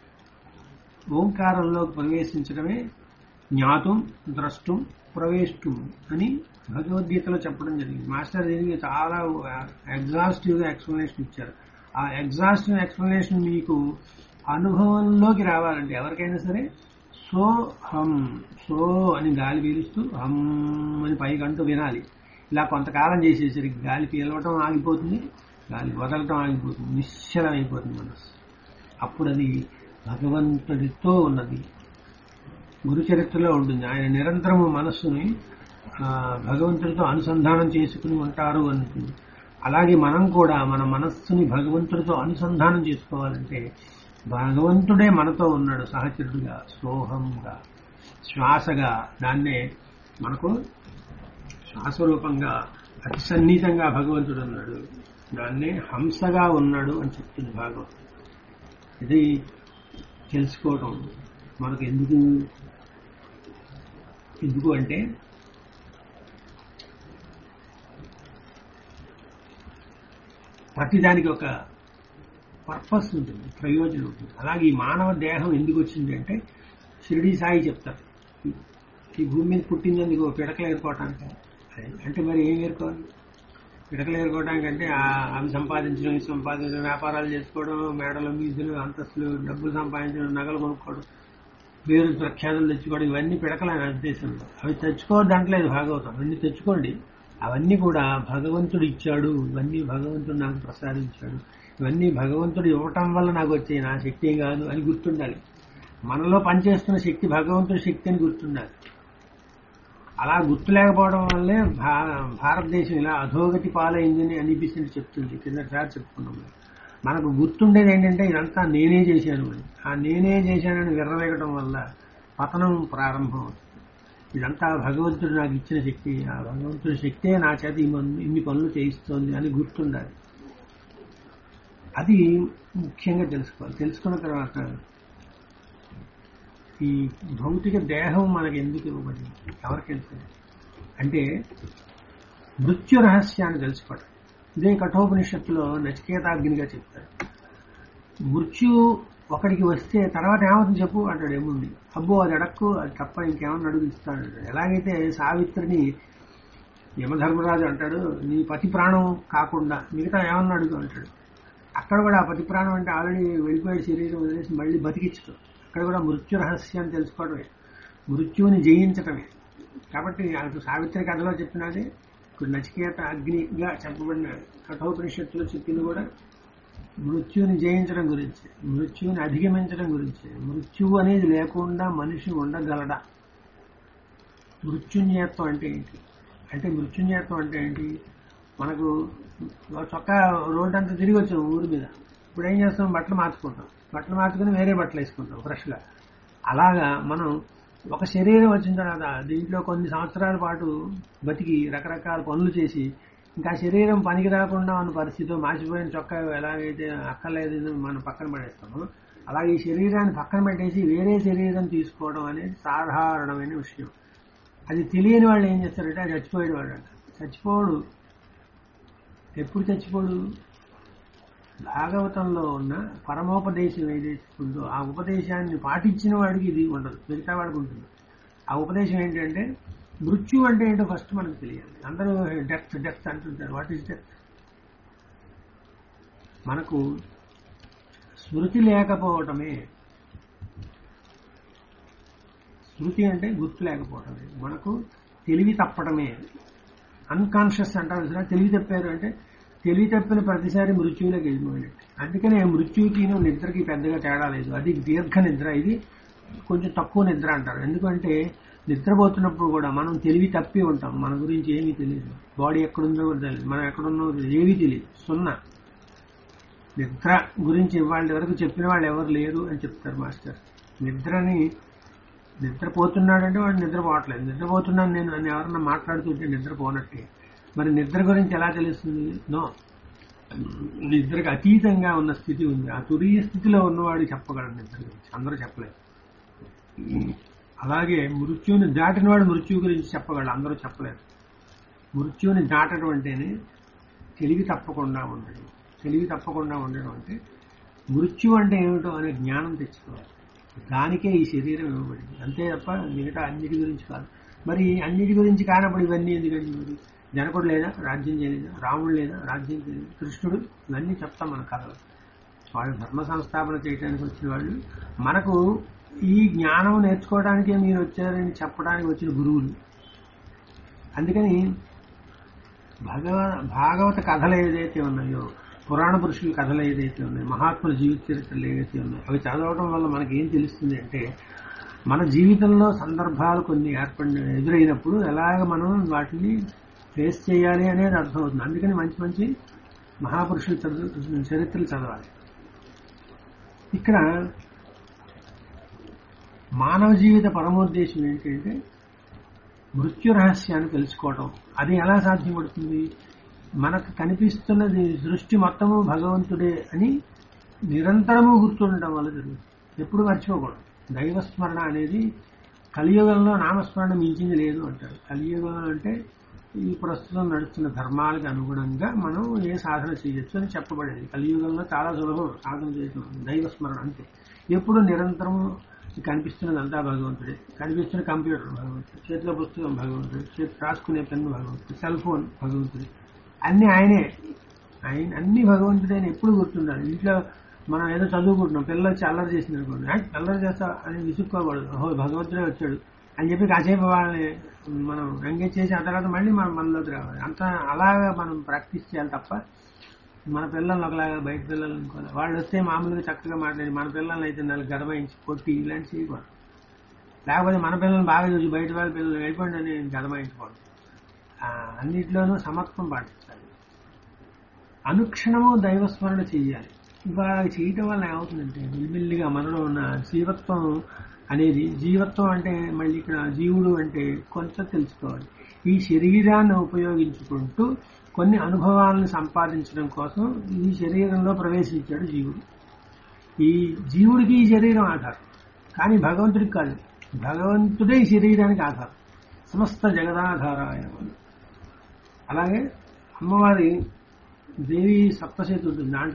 ఓంకారంలోకి ప్రవేశించడమే జ్ఞాతం, ద్రష్టం, ప్రవేష్టం అని భగవద్గీతలో చెప్పడం జరిగింది. మాస్టర్ దీనికి చాలా ఎగ్జాస్టివ్ గా ఎక్స్ప్లెనేషన్ ఇచ్చారు. ఆ ఎగ్జాస్టివ్ ఎక్స్ప్లెనేషన్ మీకు అనుభవంలోకి రావాలంటే ఎవరికైనా సరే సో హమ్, సో అని గాలి పీలుస్తూ హమ్ అని పైకంటూ వినాలి. ఇలా కొంతకాలం చేసేసరికి గాలి పీలవటం ఆగిపోతుంది, గాలి వదలటం ఆగిపోతుంది, నిశ్చలం అయిపోతుంది మనస్సు. అప్పుడు అది భగవంతుడితో ఉన్నది. గురు చరిత్రలో ఉంటుంది. ఆయన నిరంతరము మనస్సుని భగవంతుడితో అనుసంధానం చేసుకుని ఉంటారు అంటుంది. అలాగే మనం కూడా మన మనస్సుని భగవంతుడితో అనుసంధానం చేసుకోవాలంటే భగవంతుడే మనతో ఉన్నాడు సహచరుడుగా, సోహంగా, శ్వాసగా. దాన్నే మనకు శ్వాసరూపంగా అతి సన్నిహితంగా భగవంతుడు ఉన్నాడు. దాన్నే హంసగా ఉన్నాడు అని చెప్తుంది భాగవతం. ఇది తెలుసుకోవటం మనకు ఎందుకు ఎందుకు అంటే ప్రతిదానికి ఒక పర్పస్ ఉంటుంది, ప్రయోజనం ఉంటుంది. అలాగే ఈ మానవ దేహం ఎందుకు వచ్చింది అంటే షిరిడీ సాయి చెప్తారు, ఈ భూమి మీద పుట్టిందందుకు పిడకలు ఏరుకోవటానికి. అంటే మరి ఏం ఏరుకోవాలి? పిడకలు ఏరుకోవడానికి అంటే అవి సంపాదించడం, ఇది సంపాదించడం, వ్యాపారాలు చేసుకోవడం, మేడలు, మీదులు, అంతస్తులు, డబ్బులు సంపాదించడం, నగలు కొనుక్కోవడం, పేరు ప్రఖ్యాతులు తెచ్చుకోవడం, ఇవన్నీ పిడకలు అనే ఉద్దేశంలో. అవి తెచ్చుకోవద్దంటలేదు భాగవతం, అవన్నీ తెచ్చుకోండి. అవన్నీ కూడా భగవంతుడు ఇచ్చాడు, ఇవన్నీ భగవంతుడు నాకు ప్రసాదించాడు, ఇవన్నీ భగవంతుడు ఇవ్వటం వల్ల నాకు వచ్చాయి, నా శక్తి ఏం కాదు అని గుర్తుండాలి. మనలో పనిచేస్తున్న శక్తి భగవంతుడి శక్తి అని గుర్తుండాలి. అలా గుర్తు లేకపోవడం వల్లే భారతదేశం ఇలా అధోగతి పాలైందని అనిపిస్తుంది చెప్తుంది. కిందసారి చెప్పుకున్నాం. మనకు గుర్తుండేది ఏంటంటే ఇదంతా నేనే చేశాను అని. ఆ నేనే చేశానని విర్రవేగటం వల్ల పతనం ప్రారంభం అవుతుంది. ఇదంతా భగవంతుడు నాకు ఇచ్చిన శక్తి, ఆ భగవంతుడి శక్తే నా చేత ఇన్ని పనులు చేయిస్తోంది అని గుర్తుండాలి. అది ముఖ్యంగా తెలుసుకోవాలి. తెలుసుకున్న తర్వాత ఈ భౌతిక దేహం మనకి ఎందుకు ఇవ్వబడింది, ఎవరికి తెలుస్తుంది అంటే మృత్యు రహస్యాన్ని తెలుసుకోవడం. ఇదే కఠోపనిషత్తులో నచికేతాగ్నిగా చెప్తారు. మృత్యు ఒకడికి వస్తే తర్వాత ఏమవుతుంది చెప్పు అంటాడు ఏముంది, అబ్బో అది అడక్కు, అది తప్ప ఇంకేమన్నా అడుగు ఇస్తాడు. ఎలాగైతే సావిత్రిని యమధర్మరాజు అంటాడు, నీ పతి ప్రాణం కాకుండా మిగతా ఏమన్నా అడుగు అంటాడు. అక్కడ కూడా ఆ పతి ప్రాణం అంటే ఆల్రెడీ వెళ్ళిపోయే శరీరం వదిలేసి మళ్ళీ బతికించడం, అక్కడ కూడా మృత్యు రహస్యాన్ని తెలుసుకోవడమే, మృత్యువుని జయించటమే. కాబట్టి అటు సావిత్రి కథలో చెప్పినది, ఇప్పుడు నచికేత అగ్నిగా చెప్పబడిన కఠోపనిషత్తులో చెప్పింది కూడా మృత్యువుని జయించడం గురించి, మృత్యువుని అధిగమించడం గురించి. మృత్యువు అనేది లేకుండా మనిషి ఉండగలడా? మృత్యుంజయత్వం అంటే ఏంటి అంటే మృత్యుంజయత్వం అంటే ఏంటి? మనకు చొక్కా రోడ్డు అంతా తిరిగి వచ్చాం ఊరి మీద, ఇప్పుడు ఏం చేస్తాం, బట్టలు మార్చుకుంటాం, బట్టలు మార్చుకుని వేరే బట్టలు వేసుకుంటాం ఫ్రెష్గా. అలాగా మనం ఒక శరీరం వచ్చిన తర్వాత దీంట్లో కొన్ని సంవత్సరాల పాటు బతికి రకరకాల పనులు చేసి ఇంకా శరీరం పనికి రాకుండా ఉన్న పరిస్థితిలో మార్చిపోయిన చొక్కా ఎలాగైతే అక్కర్లేదు మనం పక్కన పడేస్తామో, అలాగే ఈ శరీరాన్ని పక్కన పెట్టేసి వేరే శరీరం తీసుకోవడం అనేది సాధారణమైన విషయం. అది తెలియని వాళ్ళు ఏం చేస్తారంటే అది చచ్చిపోయాడు వాడు అంట. చచ్చిపోడు. ఎప్పుడు చచ్చిపోడు? భాగవతంలో ఉన్న పరమోపదేశం ఏదైతే ఉందో ఆ ఉపదేశాన్ని పాటించిన వాడికి ఇది ఉండదు, మిగతా వాడికి ఉంటుంది. ఆ ఉపదేశం ఏంటంటే మృత్యు అంటే ఏంటో ఫస్ట్ మనకు తెలియాలి. అందరూ డెత్ డెత్ అంటుంటారు. What is death? మనకు స్మృతి లేకపోవటమే. స్మృతి అంటే గుర్తు లేకపోవటమే, మనకు తెలివి తప్పడమే. అన్కాన్షియస్ అంటారు, తెలివి తప్పారు అంటే తెలివి తప్పిన ప్రతిసారి మృత్యువులోకి వెళ్ళిపోయినట్టు. అందుకనే మృత్యువుకి నిద్రకి పెద్దగా తేడా లేదు. అది దీర్ఘ నిద్ర, ఇది కొంచెం తక్కువ నిద్ర అంటారు. ఎందుకంటే నిద్రపోతున్నప్పుడు కూడా మనం తెలివి తప్పి ఉంటాం, మన గురించి ఏమీ తెలియదు, బాడీ ఎక్కడుందో కూడా తెలియదు, మనం ఎక్కడున్నో ఏమీ తెలియదు, సున్నా. నిద్ర గురించి వాళ్ళ వరకు చెప్పిన వాళ్ళు ఎవరు లేరు అని చెప్తారు మాస్టర్. నిద్రని నిద్రపోతున్నాడంటే వాడు నిద్రపోవట్లేదు, నిద్రపోతున్నాను నేను అని ఎవరన్నా మాట్లాడుతుంటే నిద్రపోనట్టే. మరి నిద్ర గురించి ఎలా తెలుస్తుంది? నో, నిద్రకు అతీతంగా ఉన్న స్థితి ఉంది. ఆ తురీయ స్థితిలో ఉన్నవాడు చెప్పగలడు నిద్ర గురించి, అందరూ చెప్పలేదు. అలాగే మృత్యువుని దాటిన వాడు మృత్యువు గురించి చెప్పగలడు, అందరూ చెప్పలేరు. మృత్యువుని దాటడం అంటేనే తెలివి తప్పకుండా ఉండడం. తెలివి తప్పకుండా ఉండడం అంటే మృత్యు అంటే ఏమిటో అనే జ్ఞానం తెచ్చుకోవాలి. దానికే ఈ శరీరం ఇవ్వబడింది, అంతే తప్ప మిగతా అన్నిటి గురించి కాదు. మరి అన్నిటి గురించి కానప్పుడు ఇవన్నీ ఎందుకండి? మరి జనకుడు లేదా రాజ్యం చేయలేదా, రాముడు లేదా రాజ్యం చేయలేదు, కృష్ణుడు, ఇవన్నీ చెప్తాం మన కథలు. వాళ్ళు ధర్మ సంస్థాపన చేయడానికి వచ్చిన వాళ్ళు, మనకు ఈ జ్ఞానం నేర్చుకోవడానికే మీరు వచ్చారని చెప్పడానికి వచ్చిన గురువులు. అందుకని భగవ భాగవత కథలు ఏదైతే ఉన్నాయో, పురాణ పురుషుల కథలు ఏదైతే ఉన్నాయో, మహాత్ముల జీవిత చరిత్రలు ఏదైతే ఉన్నాయో, అవి చదవడం వల్ల మనకి ఏం తెలుస్తుంది అంటే మన జీవితంలో సందర్భాలు కొన్ని ఏర్పడిన ఎదురైనప్పుడు ఎలాగ మనం వాటిని ఫేస్ చేయాలి అనేది అర్థమవుతుంది. అందుకని మంచి మంచి మహాపురుషుల చదువు చరిత్రలు చదవాలి. ఇక్కడ మానవ జీవిత పరమోద్దేశం ఏంటంటే మృత్యు రహస్యాన్ని తెలుసుకోవటం. అది ఎలా సాధ్యపడుతుంది? మనకు కనిపిస్తున్నది సృష్టి మొత్తము భగవంతుడే అని నిరంతరము గుర్తుండటం వల్ల జరుగుతుంది. ఎప్పుడు మర్చిపోకూడదు. దైవస్మరణ అనేది కలియుగంలో నామస్మరణ మించింది లేదు అంటారు. కలియుగం అంటే ఈ ప్రస్తుతం నడుస్తున్న ధర్మాలకు అనుగుణంగా మనం ఏ సాధన చేయొచ్చు అని చెప్పబడేది. కలియుగంలో చాలా సులభం సాధన చేయడం, దైవస్మరణ అంతే. ఎప్పుడు నిరంతరము కనిపిస్తున్నదంతా భగవంతుడే. కనిపిస్తున్న కంప్యూటర్ భగవంతుడు, చేతిలో పుస్తకం భగవంతుడు, చేతి రాసుకునే పెన్ను భగవంతుడు, సెల్ ఫోన్ భగవంతుడు, అన్ని ఆయనే. ఆయన అన్ని భగవంతుడే అని ఎప్పుడు గుర్తుండాలి. ఇంట్లో మనం ఏదో చదువుకుంటున్నాం, పిల్లలు వచ్చి అల్లరి చేసింది అనుకోండి, అల్లరి చేస్తా అని విసుక్కోకూడదు. ఓహో భగవంతుడే వచ్చాడు అని చెప్పి కాసేపు వాళ్ళని మనం ఎంగేజ్ చేసి ఆ తర్వాత మళ్ళీ మనం మనలోకి రావాలి. అంత అలాగా మనం ప్రాక్టీస్ చేయాలి తప్ప మన పిల్లల్ని ఒకలాగా బయట పిల్లలు అనుకోవాలి. వాళ్ళు వస్తే మామూలుగా చక్కగా మాట్లాడి మన పిల్లల్ని అయితే నెలకు గదమాయించి కొట్టి ఇలాంటి చేయకూడదు. లేకపోతే మన పిల్లల్ని బాగా చూసి బయట వాళ్ళ పిల్లలు వెళ్ళిపోండి అని గదమాయించకూడదు. అన్నిట్లోనూ సమత్వం పాటించాలి. అనుక్షణము దైవస్మరణ చెయ్యాలి. ఇవాళ చేయటం వల్ల ఏమవుతుందంటే మెల్లిమెల్లిగా మనలో ఉన్న జీవత్వం అనేది, జీవత్వం అంటే మళ్ళీ ఇక్కడ జీవుడు అంటే కొంచెం తెలుసుకోవాలి. ఈ శరీరాన్ని ఉపయోగించుకుంటూ కొన్ని అనుభవాలను సంపాదించడం కోసం ఈ శరీరంలో ప్రవేశించాడు జీవుడు. ఈ జీవుడికి ఈ శరీరం ఆధారం, కానీ భగవంతుడికి కాదు. భగవంతుడే ఈ శరీరానికి ఆధారం. సమస్త జగదాధారాయ. అలాగే అమ్మవారి దేవి సప్తశతి ఉంటుంది. దాంట్లో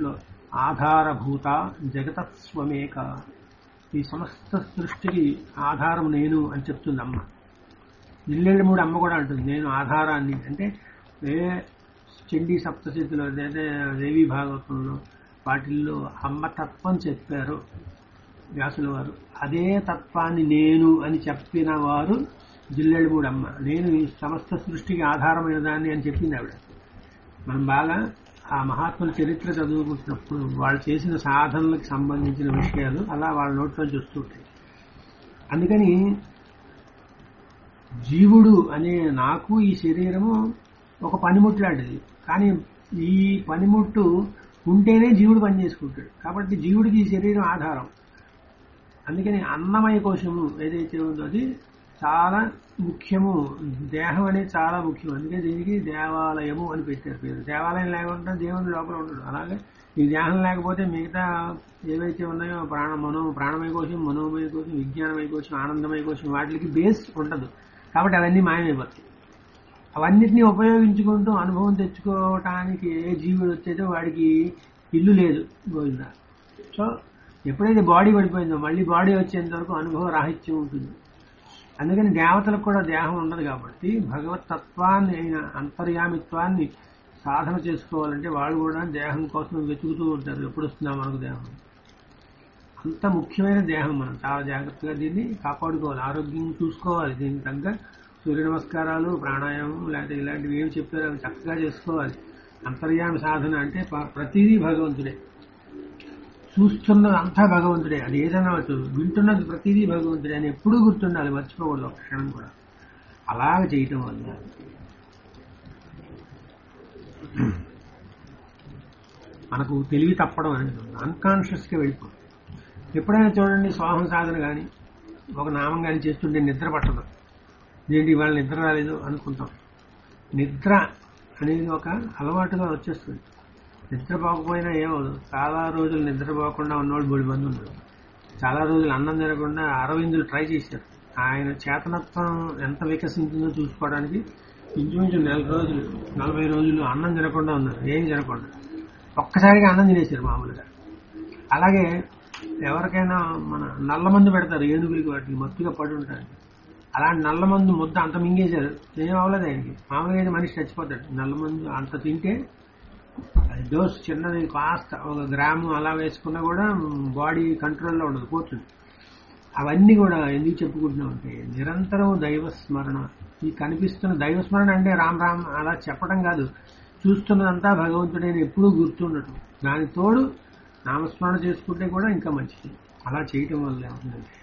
ఆధారభూత జగతస్వమేక. ఈ సమస్త సృష్టికి ఆధారం నేను అని చెప్తుంది అమ్మ. నిల్లెళ్ళ మూడు అమ్మ కూడా అంటుంది నేను ఆధారాన్ని. అంటే ఏ చండీ సప్తశతిలో లేదా దేవీ భాగవతంలో వాటిల్లో అమ్మ తత్వం చెప్పారు వ్యాసుల వారు, అదే తత్వాన్ని నేను అని చెప్పిన వారు జిల్లెళ్ళమూడి అమ్మ. నేను ఈ సమస్త సృష్టికి ఆధారమైన దాన్ని అని చెప్పింది ఆవిడ. మనం బాగా ఆ మహాత్ముల చరిత్ర చదువుకుంటున్నప్పుడు వాళ్ళు చేసిన సాధనలకు సంబంధించిన విషయాలు అలా వాళ్ళ నోట్లో చూస్తుంటాయి. అందుకని జీవుడు అనే నాకు ఈ శరీరము ఒక పనిముట్టు లాంటిది. కానీ ఈ పనిముట్టు ఉంటేనే జీవుడు పని చేసుకుంటాడు. కాబట్టి జీవుడికి ఈ శరీరం ఆధారం. అందుకని అన్నమయ కోశము ఏదైతే ఉందో అది చాలా ముఖ్యము. దేహం అనేది చాలా ముఖ్యం. అందుకే దీనికి దేవాలయము అని పెట్టారు పేరు. దేవాలయం లేకుండా దేవుడు లోపల ఉండడు. అలాగే ఈ దేహం లేకపోతే మిగతా ఏవైతే ఉన్నాయో ప్రాణ మనో ప్రాణమయ కోశం, మనోమయ కోశం, విజ్ఞానమయ కోశం, ఆనందమయ కోశం వాటికి బేస్ ఉండదు. కాబట్టి అవన్నీ మాయమైపోతాయి. అవన్నిటినీ ఉపయోగించుకుంటూ అనుభవం తెచ్చుకోవటానికి ఏ జీవుడు వచ్చేదో వాడికి ఇల్లు లేదు గోవిందా. సో ఎప్పుడైతే బాడీ పడిపోయిందో మళ్ళీ బాడీ వచ్చేంత వరకు అనుభవ రాహిత్యం ఉంటుంది. అందుకని దేవతలకు కూడా దేహం ఉండదు. కాబట్టి భగవత్ తత్వాన్ని అయిన అంతర్యామిత్వాన్ని సాధన చేసుకోవాలంటే వాళ్ళు కూడా దేహం కోసం వెతుకుతూ ఉంటారు. ఎప్పుడు వస్తుందా మనకు దేహం? అంత ముఖ్యమైన దేహం. మనం చాలా జాగ్రత్తగా దీన్ని కాపాడుకోవాలి, ఆరోగ్యం చూసుకోవాలి. దీనికి తగ్గ సూర్య నమస్కారాలు, ప్రాణాయామం లేకపోతే ఇలాంటివి ఏమి చెప్పారో అవి చక్కగా చేసుకోవాలి. అంతర్యామి సాధన అంటే ప్రతిదీ భగవంతుడే, చూస్తున్నది అంతా భగవంతుడే. అది ఏదైనా వచ్చు, వింటున్నది ప్రతిదీ భగవంతుడే అని ఎప్పుడూ గుర్తుండాలి, మర్చిపోకూడదు ఒక క్షణం కూడా. అలాగ చేయటం వల్ల మనకు తెలివి తప్పడం అనేది అన్కాన్షియస్గా వెళ్ళిపోతుంది. ఎప్పుడైనా చూడండి స్వాహం సాధన కానీ ఒక నామం కానీ చేస్తుంటే నిద్ర పట్టదు. ఏంటి ఇవాళ నిద్ర రాలేదు అనుకుంటాం. నిద్ర అనేది ఒక అలవాటుగా వచ్చేస్తుంది. నిద్రపోకపోయినా ఏమవుదు. చాలా రోజులు నిద్రపోకుండా ఉన్నవాళ్ళు బోడి మంది ఉన్నారు. చాలా రోజులు అన్నం తినకుండా అరవిందులు ట్రై చేశారు. ఆయన చేతనత్వం ఎంత వికసించిందో చూసుకోవడానికి ఇంచుమించు నెల రోజులు నలభై రోజులు అన్నం తినకుండా ఉన్నారు. ఏం తినకుండా ఒక్కసారిగా అన్నం తినేశారు మామూలుగా. అలాగే ఎవరికైనా మన నల్ల మందు పెడతారు ఏనుగులకి, వాటికి మత్తుగా పడి ఉంటారు. అలాంటి నల్ల మందు ముద్ద అంత మింగేశారు, ఏం అవ్వలేదు ఆయనకి. మామూలుగా అయితే మనిషి చచ్చిపోతాడు. నల్ల మందు అంత తింటే అది డోస్ చిన్నది, కాస్త ఒక గ్రాము అలా వేసుకున్నా కూడా బాడీ కంట్రోల్లో ఉండదు, పోతుంది. అవన్నీ కూడా ఎందుకు చెప్పుకుంటున్నాం అంటే నిరంతరం దైవస్మరణ. ఈ కనిపిస్తున్న దైవస్మరణ అంటే రామ్ రామ్ అలా చెప్పడం కాదు, చూస్తున్నదంతా భగవంతుడైన ఎప్పుడూ గుర్తుండటం. దాని తోడు నామస్మరణ చేసుకుంటే కూడా ఇంకా మంచిది. అలా చేయటం వల్ల ఏమవుతుందంటే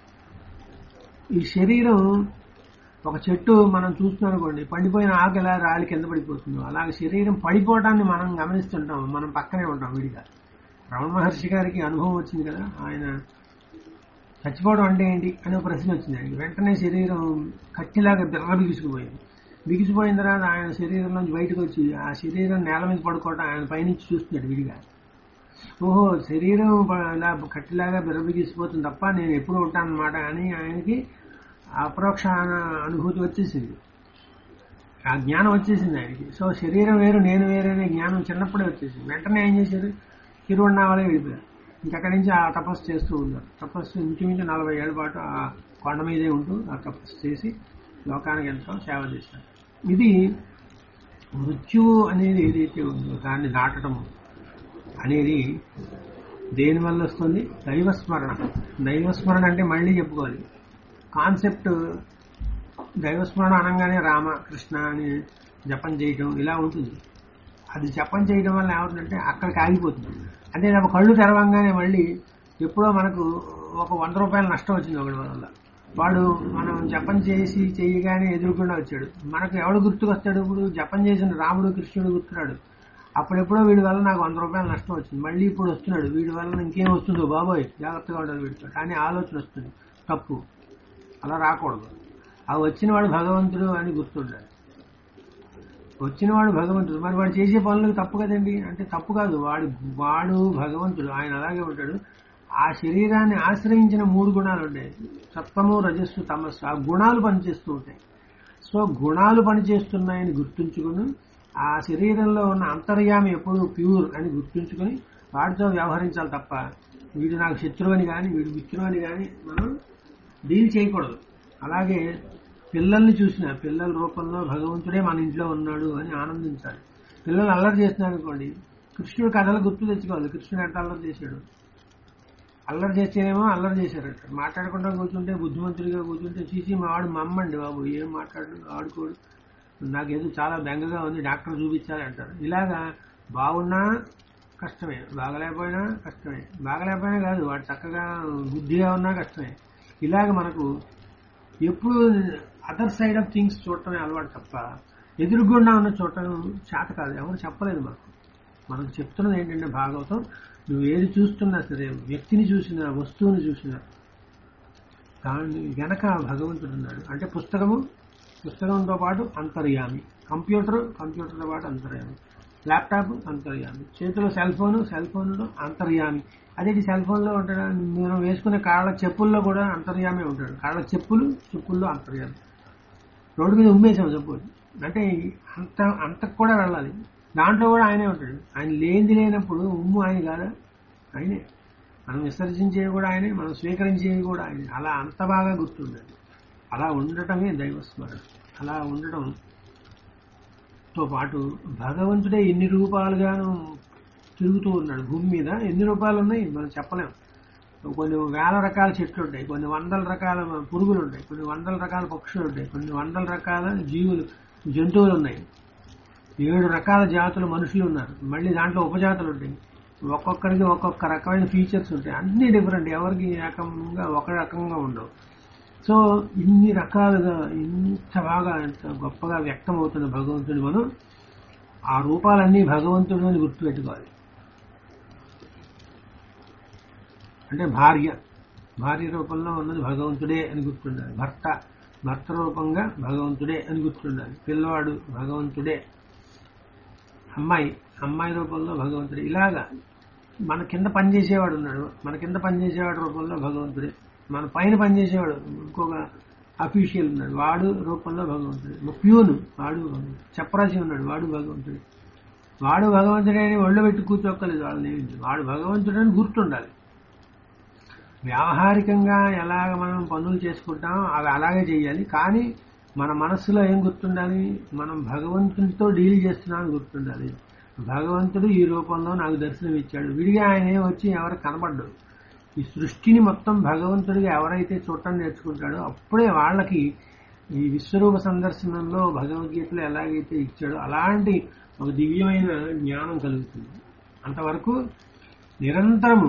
ఈ శరీరం ఒక చెట్టు మనం చూస్తున్నాం అనుకోండి, పండిపోయిన ఆకు ఎలా రాలి కింద పడిపోతుందో అలాగే శరీరం పడిపోవటాన్ని మనం గమనిస్తుంటాం. మనం పక్కనే ఉంటాం విడిగా. రమణ మహర్షి గారికి అనుభవం వచ్చింది కదా, ఆయన చచ్చిపోవడం అంటే ఏంటి అనే ప్రశ్న వచ్చింది ఆయనకి. వెంటనే శరీరం కట్టిలాగా బిర్ర బిగిసిపోయింది. బిగిసిపోయిన తర్వాత ఆయన శరీరం నుంచి బయటకు వచ్చి ఆ శరీరం నేల మీద పడుకోవటం ఆయన పైనుంచి చూస్తున్నాడు విడిగా. ఓహో, శరీరం ఇలా కట్టిలాగా బిర్ర బిగిసిపోతుంది తప్ప నేను ఎప్పుడు ఉంటాను అన్నమాట అని ఆయనకి అపరోక్ష అనుభూతి వచ్చేసింది. ఆ జ్ఞానం వచ్చేసింది ఆయనకి. సో శరీరం వేరు నేను వేరే అనే జ్ఞానం చిన్నప్పుడే వచ్చేసింది. వెంటనే ఏం చేశారు, తిరువన్నామలై వెళ్ళిపోయారు. ఇంకక్కడి నుంచి ఆ తపస్సు చేస్తూ ఉన్నారు. తపస్సు ఇంచుమించు నలభై ఏళ్ళ పాటు ఆ కొండ మీదే ఉంటూ ఆ తపస్సు చేసి లోకానికి ఎంతో సేవ చేశారు. ఇది మృత్యువు అనేది ఏదైతే ఉందో దాన్ని దాటడం అనేది దేనివల్ల వస్తుంది? దైవస్మరణ. దైవస్మరణ అంటే మళ్ళీ చెప్పుకోవాలి కాన్సెప్ట్. దైవస్మరణ అనగానే రామ కృష్ణ అని జపం చేయటం ఇలా ఉంటుంది. అది జపం చేయడం వల్ల ఏమవుతుందంటే అక్కడికి ఆగిపోతుంది. అంటే ఒక కళ్ళు తెరవంగానే మళ్ళీ ఎప్పుడో మనకు ఒక వంద రూపాయలు నష్టం వచ్చింది ఒకటి వల్ల. వాడు మనం జపం చేసి చేయగానే ఎదురుకుండా వచ్చాడు. మనకు ఎవడు గుర్తుకొస్తాడు? ఇప్పుడు జపం చేసిన రాముడు కృష్ణుడు గుర్తున్నాడు. అప్పుడెప్పుడో వీడి వల్ల నాకు వంద రూపాయలు నష్టం వచ్చింది, మళ్ళీ ఇప్పుడు వస్తున్నాడు, వీడి వల్ల ఇంకేం వస్తుందో బాబోయ్ జాగ్రత్తగా ఉండాలి వీడితో కానీ ఆలోచన వస్తుంది. తప్పు, అలా రాకూడదు. ఆ వచ్చినవాడు భగవంతుడు అని గుర్తుండాలి. వచ్చినవాడు భగవంతుడు, మరి వాడు చేసే పనులకు తప్పు కదండి అంటే తప్పు కాదు. వాడు వాడు భగవంతుడు, ఆయన అలాగే ఉంటాడు. ఆ శరీరాన్ని ఆశ్రయించిన మూడు గుణాలు ఉంటాయి, సత్వము రజస్సు తమస్సు. ఆ గుణాలు పనిచేస్తూ ఉంటాయి. సో గుణాలు పనిచేస్తున్నాయని గుర్తుంచుకుని ఆ శరీరంలో ఉన్న అంతర్యామి ఎప్పుడు ప్యూర్ అని గుర్తుంచుకొని వాడితో వ్యవహరించాలి తప్ప వీడు నాకు శత్రువు అని కానీ వీడు మిత్రువు అని కానీ మనం డీల్ చేయకూడదు. అలాగే పిల్లల్ని చూసిన పిల్లల రూపంలో భగవంతుడే మన ఇంట్లో ఉన్నాడు అని ఆనందించాలి. పిల్లలు అల్లరి చేస్తున్నారు అనుకోండి, కృష్ణుడు కథలు గుర్తు తెచ్చుకోవాలి. కృష్ణుడు ఎంత అల్లరి చేశాడు, అల్లరి చేస్తేనేమో అల్లరి చేశారట. మాట్లాడకుండా కూర్చుంటే, బుద్ధిమంతుడిగా కూర్చుంటే, చీచి మా వాడు మా అమ్మ అండి బాబు, ఏం మాట్లాడు ఆడుకోడు, నాకేదో చాలా బెంగగా ఉంది, డాక్టర్ చూపించాలి అంటారు. ఇలాగా బాగున్నా కష్టమే, బాగలేకపోయినా కష్టమే. బాగలేకపోయినా కాదు, వాడు చక్కగా బుద్ధిగా ఉన్నా కష్టమే. ఇలాగ మనకు ఎప్పుడు అదర్ సైడ్ ఆఫ్ థింగ్స్ చూడటమే అలవాటు తప్ప ఎదురుగుండా ఉన్న చూడటం చేత కాదు. ఎవరు చెప్పలేదు మాకు. మనకు చెప్తున్నది ఏంటంటే భాగవతం, నువ్వు ఏది చూస్తున్నా సరే, వ్యక్తిని చూసినా వస్తువుని చూసినా దాని వెనక భగవంతుడు ఉన్నాడు. అంటే పుస్తకము పుస్తకంతో పాటు అంతర్యామి, కంప్యూటర్ కంప్యూటర్తో పాటు అంతర్యామి, ల్యాప్టాప్ అంతర్యామి, చేతిలో సెల్ ఫోన్ సెల్ ఫోన్లో అంతర్యామి. అదే సెల్ ఫోన్లో ఉంటాడు. మనం వేసుకునే కాళ్ళ చెప్పుల్లో కూడా అంతర్యామే ఉంటాడు. కాళ్ళ చెప్పులు చెప్పుల్లో అంతర్యామి. రోడ్డు మీద ఉమ్మేసాం చెప్పులు అంటే అంత అంతకు కూడా వెళ్ళాలి, దాంట్లో కూడా ఆయనే ఉంటాడు. ఆయన లేనిది లేనప్పుడు ఉమ్ము ఆయన కాదా, ఆయనే. మనం విసర్జించేవి కూడా ఆయనే, మనం స్వీకరించేవి కూడా ఆయనే. అలా అంత బాగా గుర్తుండదు. అలా ఉండటమే దైవస్మరణ. అలా ఉండటంతో పాటు భగవంతుడే ఎన్ని రూపాలుగాను తిరుగుతూ ఉన్నాడు భూమి మీద. ఎన్ని రూపాయలు ఉన్నాయి మనం చెప్పలేం. కొన్ని వేల రకాల చెట్లు ఉంటాయి, కొన్ని వందల రకాల పురుగులు ఉంటాయి, కొన్ని వందల రకాల పక్షులు ఉంటాయి, కొన్ని వందల రకాల జీవులు జంతువులు ఉన్నాయి, ఏడు రకాల జాతులు మనుషులు ఉన్నారు, మళ్ళీ దాంట్లో ఉపజాతులు ఉంటాయి. ఒక్కొక్కరికి ఒక్కొక్క రకమైన ఫీచర్స్ ఉంటాయి, అన్ని డిఫరెంట్, ఎవరికి రకంగా ఒక రకంగా ఉండవు. సో ఇన్ని రకాలుగా ఇంత బాగా ఇంత గొప్పగా వ్యక్తం అవుతున్న భగవంతుని మనం ఆ రూపాలన్నీ భగవంతుడు అని గుర్తుపెట్టుకోవాలి. అంటే భార్య భార్య రూపంలో ఉన్నది భగవంతుడే అని గుర్తుండాలి. భర్త భర్త రూపంగా భగవంతుడే అని గుర్తుండాలి. పిల్లవాడు భగవంతుడే. అమ్మాయి అమ్మాయి రూపంలో భగవంతుడే. ఇలాగా మన కింద పనిచేసేవాడు ఉన్నాడు, మన కింద పనిచేసేవాడు రూపంలో భగవంతుడే. మన పైన పనిచేసేవాడు ఇంకొక అఫీషియల్ ఉన్నాడు, వాడు రూపంలో భగవంతుడే. ప్యూను వాడు చపరాసి ఉన్నాడు, వాడు భగవంతుడే. వాడు భగవంతుడే అని ఒళ్ళు పెట్టి కూర్చోక్కలేదు వాళ్ళని. వాడు భగవంతుడని గుర్తుండాలి. వ్యావహారికంగా ఎలాగ మనం పనులు చేసుకుంటామో అవి అలాగే చేయాలి. కానీ మన మనస్సులో ఏం గుర్తుండాలి, మనం భగవంతుడితో డీల్ చేస్తున్నామని గుర్తుండాలి. భగవంతుడు ఈ రూపంలో నాకు దర్శనం ఇచ్చాడు. విడిగా ఆయన వచ్చి ఎవరు కనబడ్డాడు. ఈ సృష్టిని మొత్తం భగవంతుడిగా ఎవరైతే చూడటం నేర్చుకుంటాడో అప్పుడే వాళ్ళకి ఈ విశ్వరూప సందర్శనంలో భగవద్గీతలో ఎలాగైతే ఇచ్చాడో అలాంటి ఒక దివ్యమైన జ్ఞానం కలుగుతుంది. అంతవరకు నిరంతరము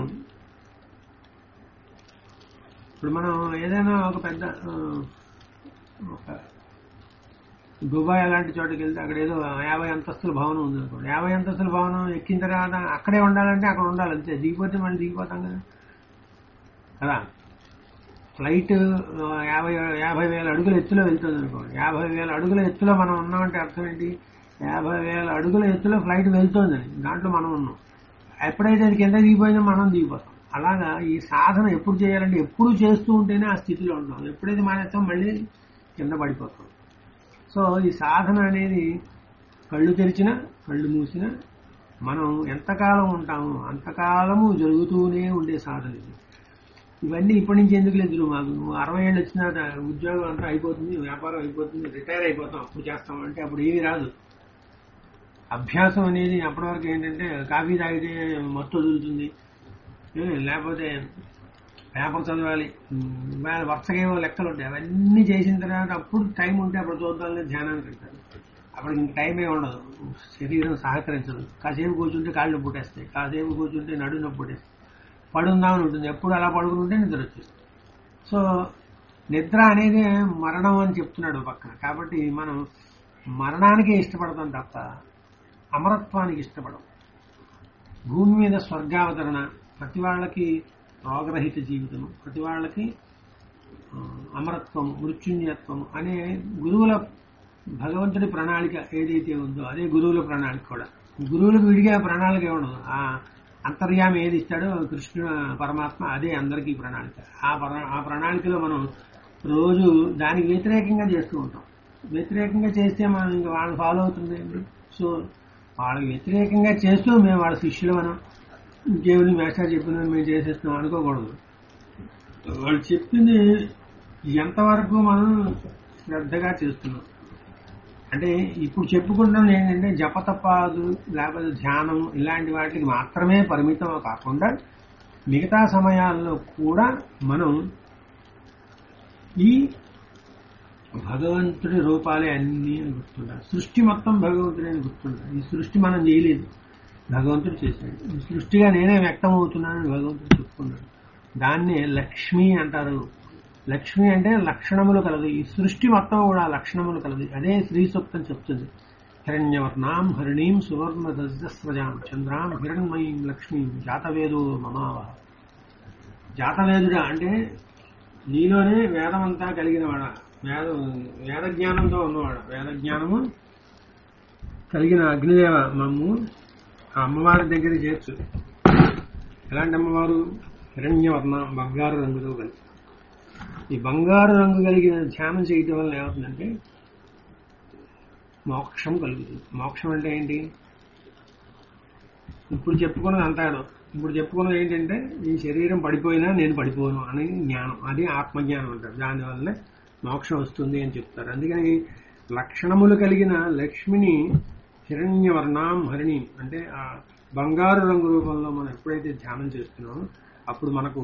ఇప్పుడు మనం ఏదైనా ఒక పెద్ద ఒక దుబాయ్ అలాంటి చోటుకి వెళ్తే అక్కడ ఏదో యాభై అంతస్తుల భవనం ఉంది అనుకోండి. యాభై అంతస్తుల భవనం ఎక్కిన తర్వాత అక్కడే ఉండాలంటే అక్కడ ఉండాలి అంతే. దిగిపోతే మళ్ళీ దిగిపోతాం కదా కదా ఫ్లైట్ యాభై యాభై వేల అడుగుల ఎత్తులో వెళ్తుంది అనుకోండి. యాభై వేల అడుగుల ఎత్తులో మనం ఉన్నామంటే అర్థం ఏంటి, యాభై వేల అడుగుల ఎత్తులో ఫ్లైట్ వెళ్తోందని దాంట్లో మనం ఉన్నాం. ఎప్పుడైతే అది కింద దిగిపోయినా మనం దిగిపోతాం. అలాగా ఈ సాధన ఎప్పుడు చేయాలంటే ఎప్పుడు చేస్తూ ఉంటేనే ఆ స్థితిలో ఉంటాం. ఎప్పుడైతే మానేస్తాం మళ్ళీ కింద పడిపోతాం. సో ఈ సాధన అనేది కళ్ళు తెరిచినా కళ్ళు మూసినా మనం ఎంతకాలం ఉంటామో అంతకాలము జరుగుతూనే ఉండే సాధన ఇది. ఇవన్నీ ఇప్పటి నుంచి ఎందుకు లేదు, మాకు అరవై ఏళ్ళు వచ్చిన ఉద్యోగం అంతా అయిపోతుంది, వ్యాపారం అయిపోతుంది, రిటైర్ అయిపోతాం, అప్పుడు చేస్తాం అంటే అప్పుడు ఏమీ రాదు. అభ్యాసం అనేది అప్పటి వరకు ఏంటంటే కాఫీ తాగితే మత్తు వదులుతుంది, లేకపోతే పేపర్ చదవాలి, వరుసగా ఏవో లెక్కలు ఉంటాయి. అవన్నీ చేసిన తర్వాత అప్పుడు టైం ఉంటే అప్పుడు చూద్దామని ధ్యానానికి వెళ్తారు. అప్పుడు ఇంక టైమే ఉండదు, శరీరం సహకరించదు. కాసేపు కూర్చుంటే కాళ్ళు నొప్పి పుట్టేస్తాయి, కాసేపు కూర్చుంటే నడు నొప్పి పుట్టేస్తాయి, పడుందామని ఉంటుంది. ఎప్పుడు అలా పడుకుని ఉంటే నిద్ర వచ్చేస్తుంది. సో నిద్ర అనేది మరణం అని చెప్తున్నాడు పక్కన. కాబట్టి మనం మరణానికే ఇష్టపడతాం తప్ప అమరత్వానికి ఇష్టపడం. భూమి మీద స్వర్గావతరణ, ప్రతి వాళ్ళకి రోగరహిత జీవితం, ప్రతి వాళ్ళకి అమరత్వం, మృత్యుంజయత్వం అనే గురువుల భగవంతుడి ప్రణాళిక ఏదైతే ఉందో అదే గురువుల ప్రణాళిక కూడా. గురువులకు విడిగా ప్రణాళిక ఇవ్వడం. ఆ అంతర్యామి ఏది ఇస్తాడో కృష్ణ పరమాత్మ అదే అందరికీ ప్రణాళిక. ఆ ఆ ప్రణాళికలో మనం రోజు దానికి వ్యతిరేకంగా చేస్తూ ఉంటాం. వ్యతిరేకంగా చేస్తే మనం ఇంకా వాళ్ళని ఫాలో అవుతుంది. సో వాళ్ళకి వ్యతిరేకంగా చేస్తూ మేము వాళ్ళ శిష్యులు మనం ఇంకేమైనా మేస్టర్ చెప్పిన మేము చేసేస్తున్నాం అనుకోకూడదు. వాళ్ళు చెప్పింది ఎంతవరకు మనం శ్రద్ధగా చేస్తున్నాం. అంటే ఇప్పుడు చెప్పుకుంటాం ఏంటంటే జపతపాదు లేకపోతే ధ్యానం ఇలాంటి వాటికి మాత్రమే పరిమితం కాకుండా మిగతా సమయాల్లో కూడా మనం ఈ భగవంతుడి రూపాలే అన్నీ అని గుర్తుండాలి. సృష్టి మొత్తం భగవంతుడే అని గుర్తుండాలి. ఈ సృష్టి మనం చేయలేదు, భగవంతుడు చేశాడు. ఈ సృష్టిగా నేనే వ్యక్తం అవుతున్నానని భగవంతుడు చెప్పుకున్నాడు. దాన్నే లక్ష్మి అంటారు. లక్ష్మి అంటే లక్షణములు కలదు. ఈ సృష్టి మొత్తం కూడా లక్షణములు కలదు. అదే శ్రీ సూక్తం చెప్తుంది. హిరణ్యవర్ణాం హరిణీం సువర్ణ దజస్రజాం చంద్రాం హిరణ్మయీం లక్ష్మీం జాతవేదో మమావ. జాతవేదుడా అంటే నీలోనే వేదమంతా కలిగినవాడా, వేద వేద జ్ఞానంతో ఉన్నవాడు. వేద జ్ఞానము కలిగిన అగ్నిదేవ మమ్ము ఆ అమ్మవారి దగ్గర చేర్చు. ఎలాంటి అమ్మవారు? హిరణ్యవర్ణం, బంగారు రంగుతో కలిసి. ఈ బంగారు రంగు కలిగిన ధ్యానం చేయటం వల్ల ఏమవుతుందంటే మోక్షం కలుగుతుంది. మోక్షం అంటే ఏంటి? ఇప్పుడు చెప్పుకున్నది అంటాడు. ఇప్పుడు చెప్పుకున్నది ఏంటంటే ఈ శరీరం పడిపోయినా నేను పడిపోను అని జ్ఞానం. అది ఆత్మజ్ఞానం అంటారు. దానివల్లనే మోక్షం వస్తుంది అని చెప్తారు. అందుకని లక్షణములు కలిగిన లక్ష్మిని హిరణ్యవర్ణాం హరిణి అంటే ఆ బంగారు రంగు రూపంలో మనం ఎప్పుడైతే ధ్యానం చేస్తున్నామో అప్పుడు మనకు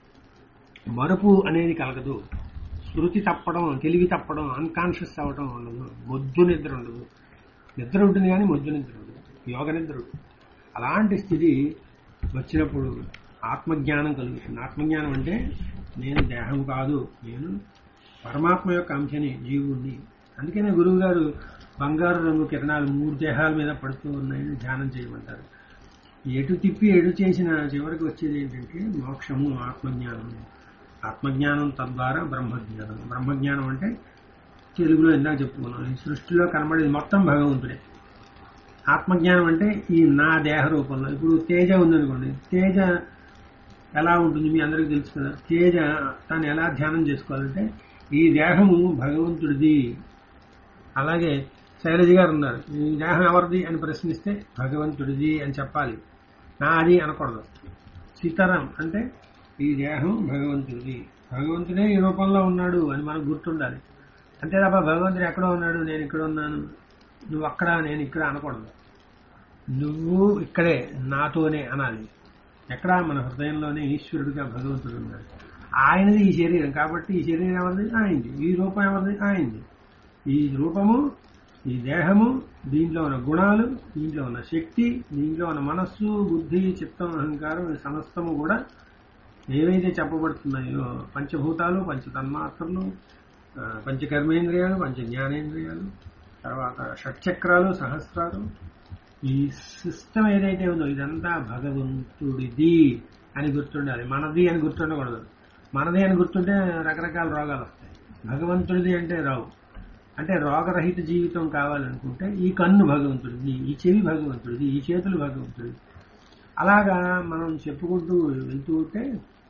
మరుపు అనేది కలగదు. స్మృతి తప్పడం, తెలివి తప్పడం, అన్కాన్షియస్ అవ్వడం ఉండదు. మొద్దు నిద్ర ఉండదు. నిద్ర ఉంటుంది కానీ మొద్దు నిద్ర ఉండదు. యోగ నిద్ర ఉంటుంది. అలాంటి స్థితి వచ్చినప్పుడు ఆత్మజ్ఞానం కలుగుతుంది. ఆత్మజ్ఞానం అంటే నేను దేహం కాదు, నేను పరమాత్మ యొక్క అంశని, జీవుణ్ణి. అందుకనే గురువు గారు బంగారు రంగు కిరణాలు మూడు దేహాల మీద పడుతూ ఉన్నాయని ధ్యానం చేయమంటారు. ఎటు తిప్పి ఎటు చేసిన చివరికి వచ్చేది ఏంటంటే మోక్షము, ఆత్మజ్ఞానం. ఆత్మజ్ఞానం తద్వారా బ్రహ్మజ్ఞానం. బ్రహ్మజ్ఞానం అంటే తెలుగులో ఇందాక చెప్పుకున్నాం, ఈ సృష్టిలో కనబడేది మొత్తం భగవంతుడే. ఆత్మజ్ఞానం అంటే ఈ నా దేహ రూపంలో. ఇప్పుడు తేజ ఉందనుకోండి, తేజ ఎలా ఉంటుంది మీ అందరికీ తెలుసు కదా. తేజ తను ఎలా ధ్యానం చేసుకోవాలంటే ఈ దేహము భగవంతుడిది. అలాగే శైలజ గారు ఉన్నారు, ఈ దేహం ఎవరిది అని ప్రశ్నిస్తే భగవంతుడిది అని చెప్పాలి, నాది అనకూడదు. సీతారాం అంటే ఈ దేహం భగవంతుడిది, భగవంతుడే ఈ రూపంలో ఉన్నాడు అని మనకు గుర్తుండాలి. అంతే తప్ప భగవంతుడు ఎక్కడో ఉన్నాడు, నేను ఇక్కడ ఉన్నాను, నువ్వు అక్కడ నేను ఇక్కడ అనకూడదు. నువ్వు ఇక్కడే నాతోనే అనాలి. ఎక్కడ? మన హృదయంలోనే ఈశ్వరుడిగా భగవంతుడు ఉన్నాడు. ఆయనది ఈ శరీరం కాబట్టి ఈ శరీరం ఎవరిది? ఆయనది. ఈ రూపం ఎవరిది? ఆయనది. ఈ రూపము, ఈ దేహము, దీంట్లో ఉన్న గుణాలు, దీంట్లో ఉన్న శక్తి, దీంట్లో ఉన్న మనస్సు, బుద్ధి, చిత్తం, అహంకారం ఈ సమస్తము కూడా ఏవైతే చెప్పబడుతున్నాయో పంచభూతాలు, పంచ తన్మాత్రలు, పంచకర్మేంద్రియాలు, పంచ జ్ఞానేంద్రియాలు, తర్వాత షట్చక్రాలు, సహస్రాలు, ఈ సిస్టమ్ ఏదైతే ఉందో ఇదంతా భగవంతుడిది అని గుర్తుండాలి. మనది అని గుర్తుండకూడదు. మనది అని గుర్తుంటే రకరకాల రోగాలు వస్తాయి. భగవంతుడిది అంటే రావు. అంటే రోగరహిత జీవితం కావాలనుకుంటే ఈ కన్ను భగవంతుడిది, ఈ చెవి భగవంతుడిది, ఈ చేతులు భగవంతుడిది. అలాగా మనం చెప్పుకుంటూ వెళ్తూ ఉంటే